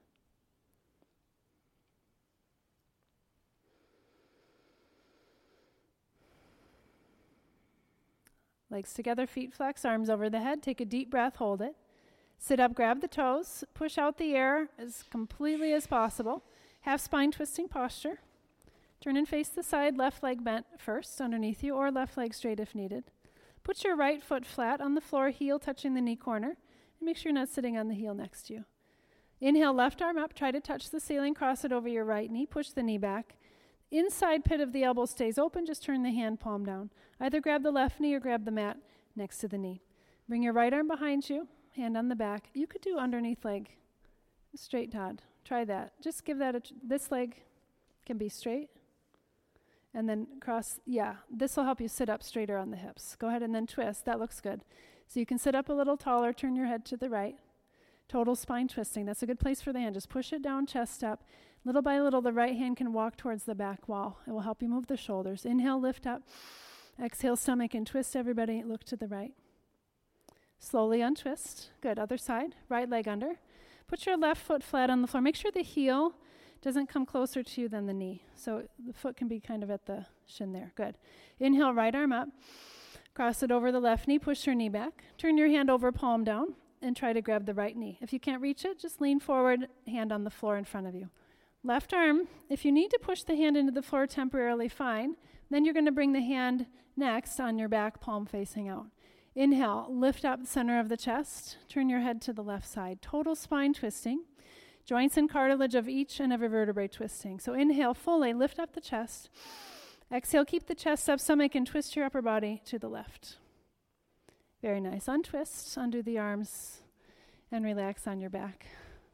Legs together, feet flex, arms over the head. Take a deep breath, hold it. Sit up, grab the toes, push out the air as completely as possible. Half spine twisting posture. Turn and face the side, left leg bent first underneath you, or left leg straight if needed. Put your right foot flat on the floor, heel touching the knee corner, and make sure you're not sitting on the heel next to you. Inhale, left arm up, try to touch the ceiling, cross it over your right knee, push the knee back. Inside pit of the elbow stays open, just turn the hand palm down. Either grab the left knee or grab the mat next to the knee. Bring your right arm behind you, hand on the back. You could do underneath leg straight, Todd. Try that. Just give that this leg can be straight. And then cross, this will help you sit up straighter on the hips. Go ahead and then twist. That looks good. So you can sit up a little taller, turn your head to the right. Total spine twisting. That's a good place for the hand. Just push it down, chest up. Little by little, the right hand can walk towards the back wall. It will help you move the shoulders. Inhale, lift up. Exhale, stomach and twist, everybody. Look to the right. Slowly untwist. Good. Other side. Right leg under. Put your left foot flat on the floor. Make sure the heel doesn't come closer to you than the knee. So the foot can be kind of at the shin there. Good. Inhale, right arm up. Cross it over the left knee. Push your knee back. Turn your hand over, palm down, and try to grab the right knee. If you can't reach it, just lean forward, hand on the floor in front of you. Left arm, if you need to push the hand into the floor temporarily, fine. Then you're going to bring the hand next on your back, palm facing out. Inhale, lift up the center of the chest. Turn your head to the left side. Total spine twisting. Joints and cartilage of each and every vertebrae twisting. So inhale fully, lift up the chest. Exhale, keep the chest up, stomach, and twist your upper body to the left. Very nice. Untwist, undo the arms, and relax on your back.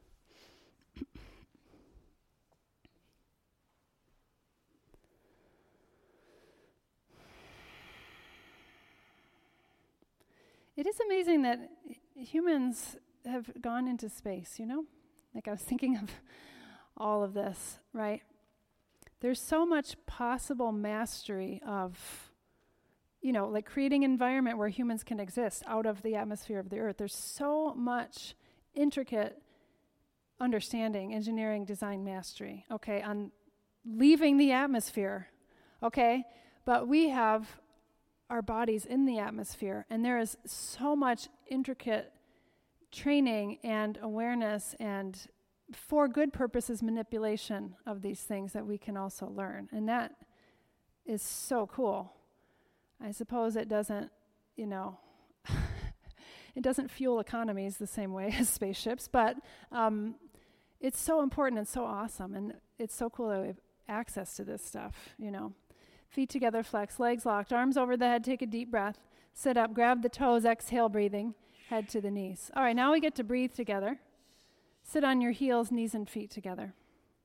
It is amazing that humans have gone into space, you know? Like, I was thinking of all of this, right? There's so much possible mastery of, you know, like creating an environment where humans can exist out of the atmosphere of the earth. There's so much intricate understanding, engineering, design, mastery, okay, on leaving the atmosphere, okay? But we have our bodies in the atmosphere, and there is so much intricate training and awareness and, for good purposes, manipulation of these things that we can also learn. And that is so cool. I suppose it doesn't, you know, it doesn't fuel economies the same way as spaceships, but it's so important and so awesome, and it's so cool that we have access to this stuff, you know. Feet together, flex, legs locked, arms over the head, take a deep breath, sit up, grab the toes, exhale, breathing, head to the knees. All right, now we get to breathe together. Sit on your heels, knees and feet together.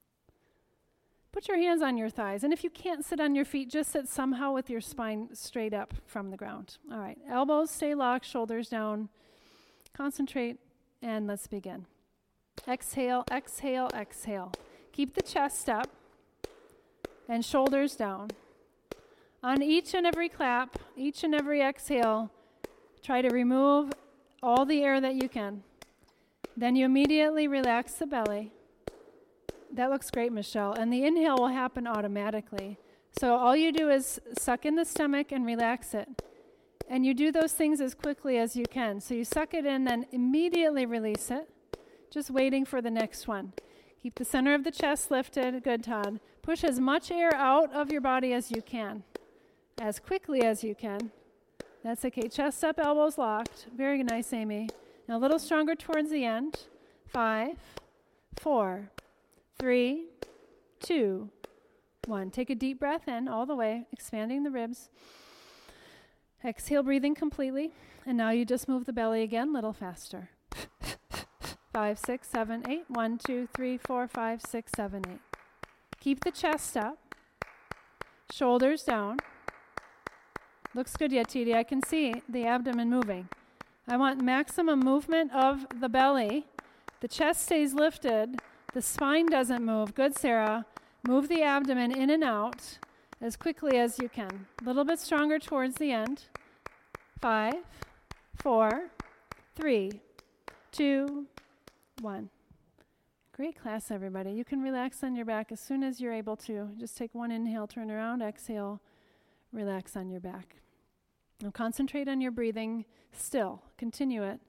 Put your hands on your thighs, and if you can't sit on your feet, just sit somehow with your spine straight up from the ground. All right, elbows stay locked, shoulders down. Concentrate, and let's begin. Exhale, exhale, exhale. Keep the chest up and shoulders down. On each and every clap, each and every exhale, try to remove all the air that you can. Then you immediately relax the belly. That looks great, Michelle. And the inhale will happen automatically. So all you do is suck in the stomach and relax it. And you do those things as quickly as you can. So you suck it in, then immediately release it, just waiting for the next one. Keep the center of the chest lifted. Good, Todd. Push as much air out of your body as you can, as quickly as you can. That's okay. Chest up, elbows locked. Very nice, Amy. Now a little stronger towards the end. 5, 4, 3, 2, 1. Take a deep breath in all the way, expanding the ribs. Exhale, breathing completely. And now you just move the belly again, a little faster. 5, 6, 7, 8. 1, 2, 3, 4, 5, 6, 7, 8. Keep the chest up. Shoulders down. Looks good yet, TD. I can see the abdomen moving. I want maximum movement of the belly. The chest stays lifted. The spine doesn't move. Good, Sarah. Move the abdomen in and out as quickly as you can. A little bit stronger towards the end. 5, 4, 3, 2, 1. Great class, everybody. You can relax on your back as soon as you're able to. Just take one inhale, turn around, exhale, relax on your back. Now concentrate on your breathing still. Continue it.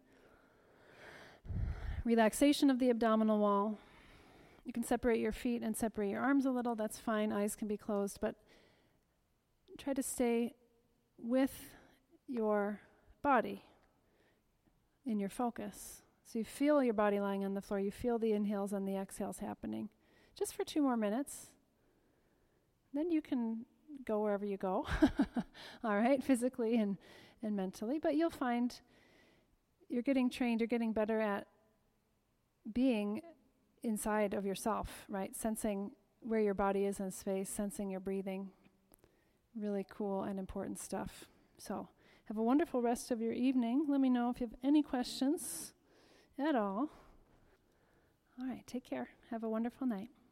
Relaxation of the abdominal wall. You can separate your feet and separate your arms a little. That's fine. Eyes can be closed, but try to stay with your body in your focus. So you feel your body lying on the floor. You feel the inhales and the exhales happening. Just for 2 more minutes. Then you can go wherever you go, all right, physically and mentally. But you'll find you're getting trained, you're getting better at being inside of yourself, right? Sensing where your body is in space, sensing your breathing. Really cool and important stuff. So have a wonderful rest of your evening. Let me know if you have any questions at all. All right, take care. Have a wonderful night.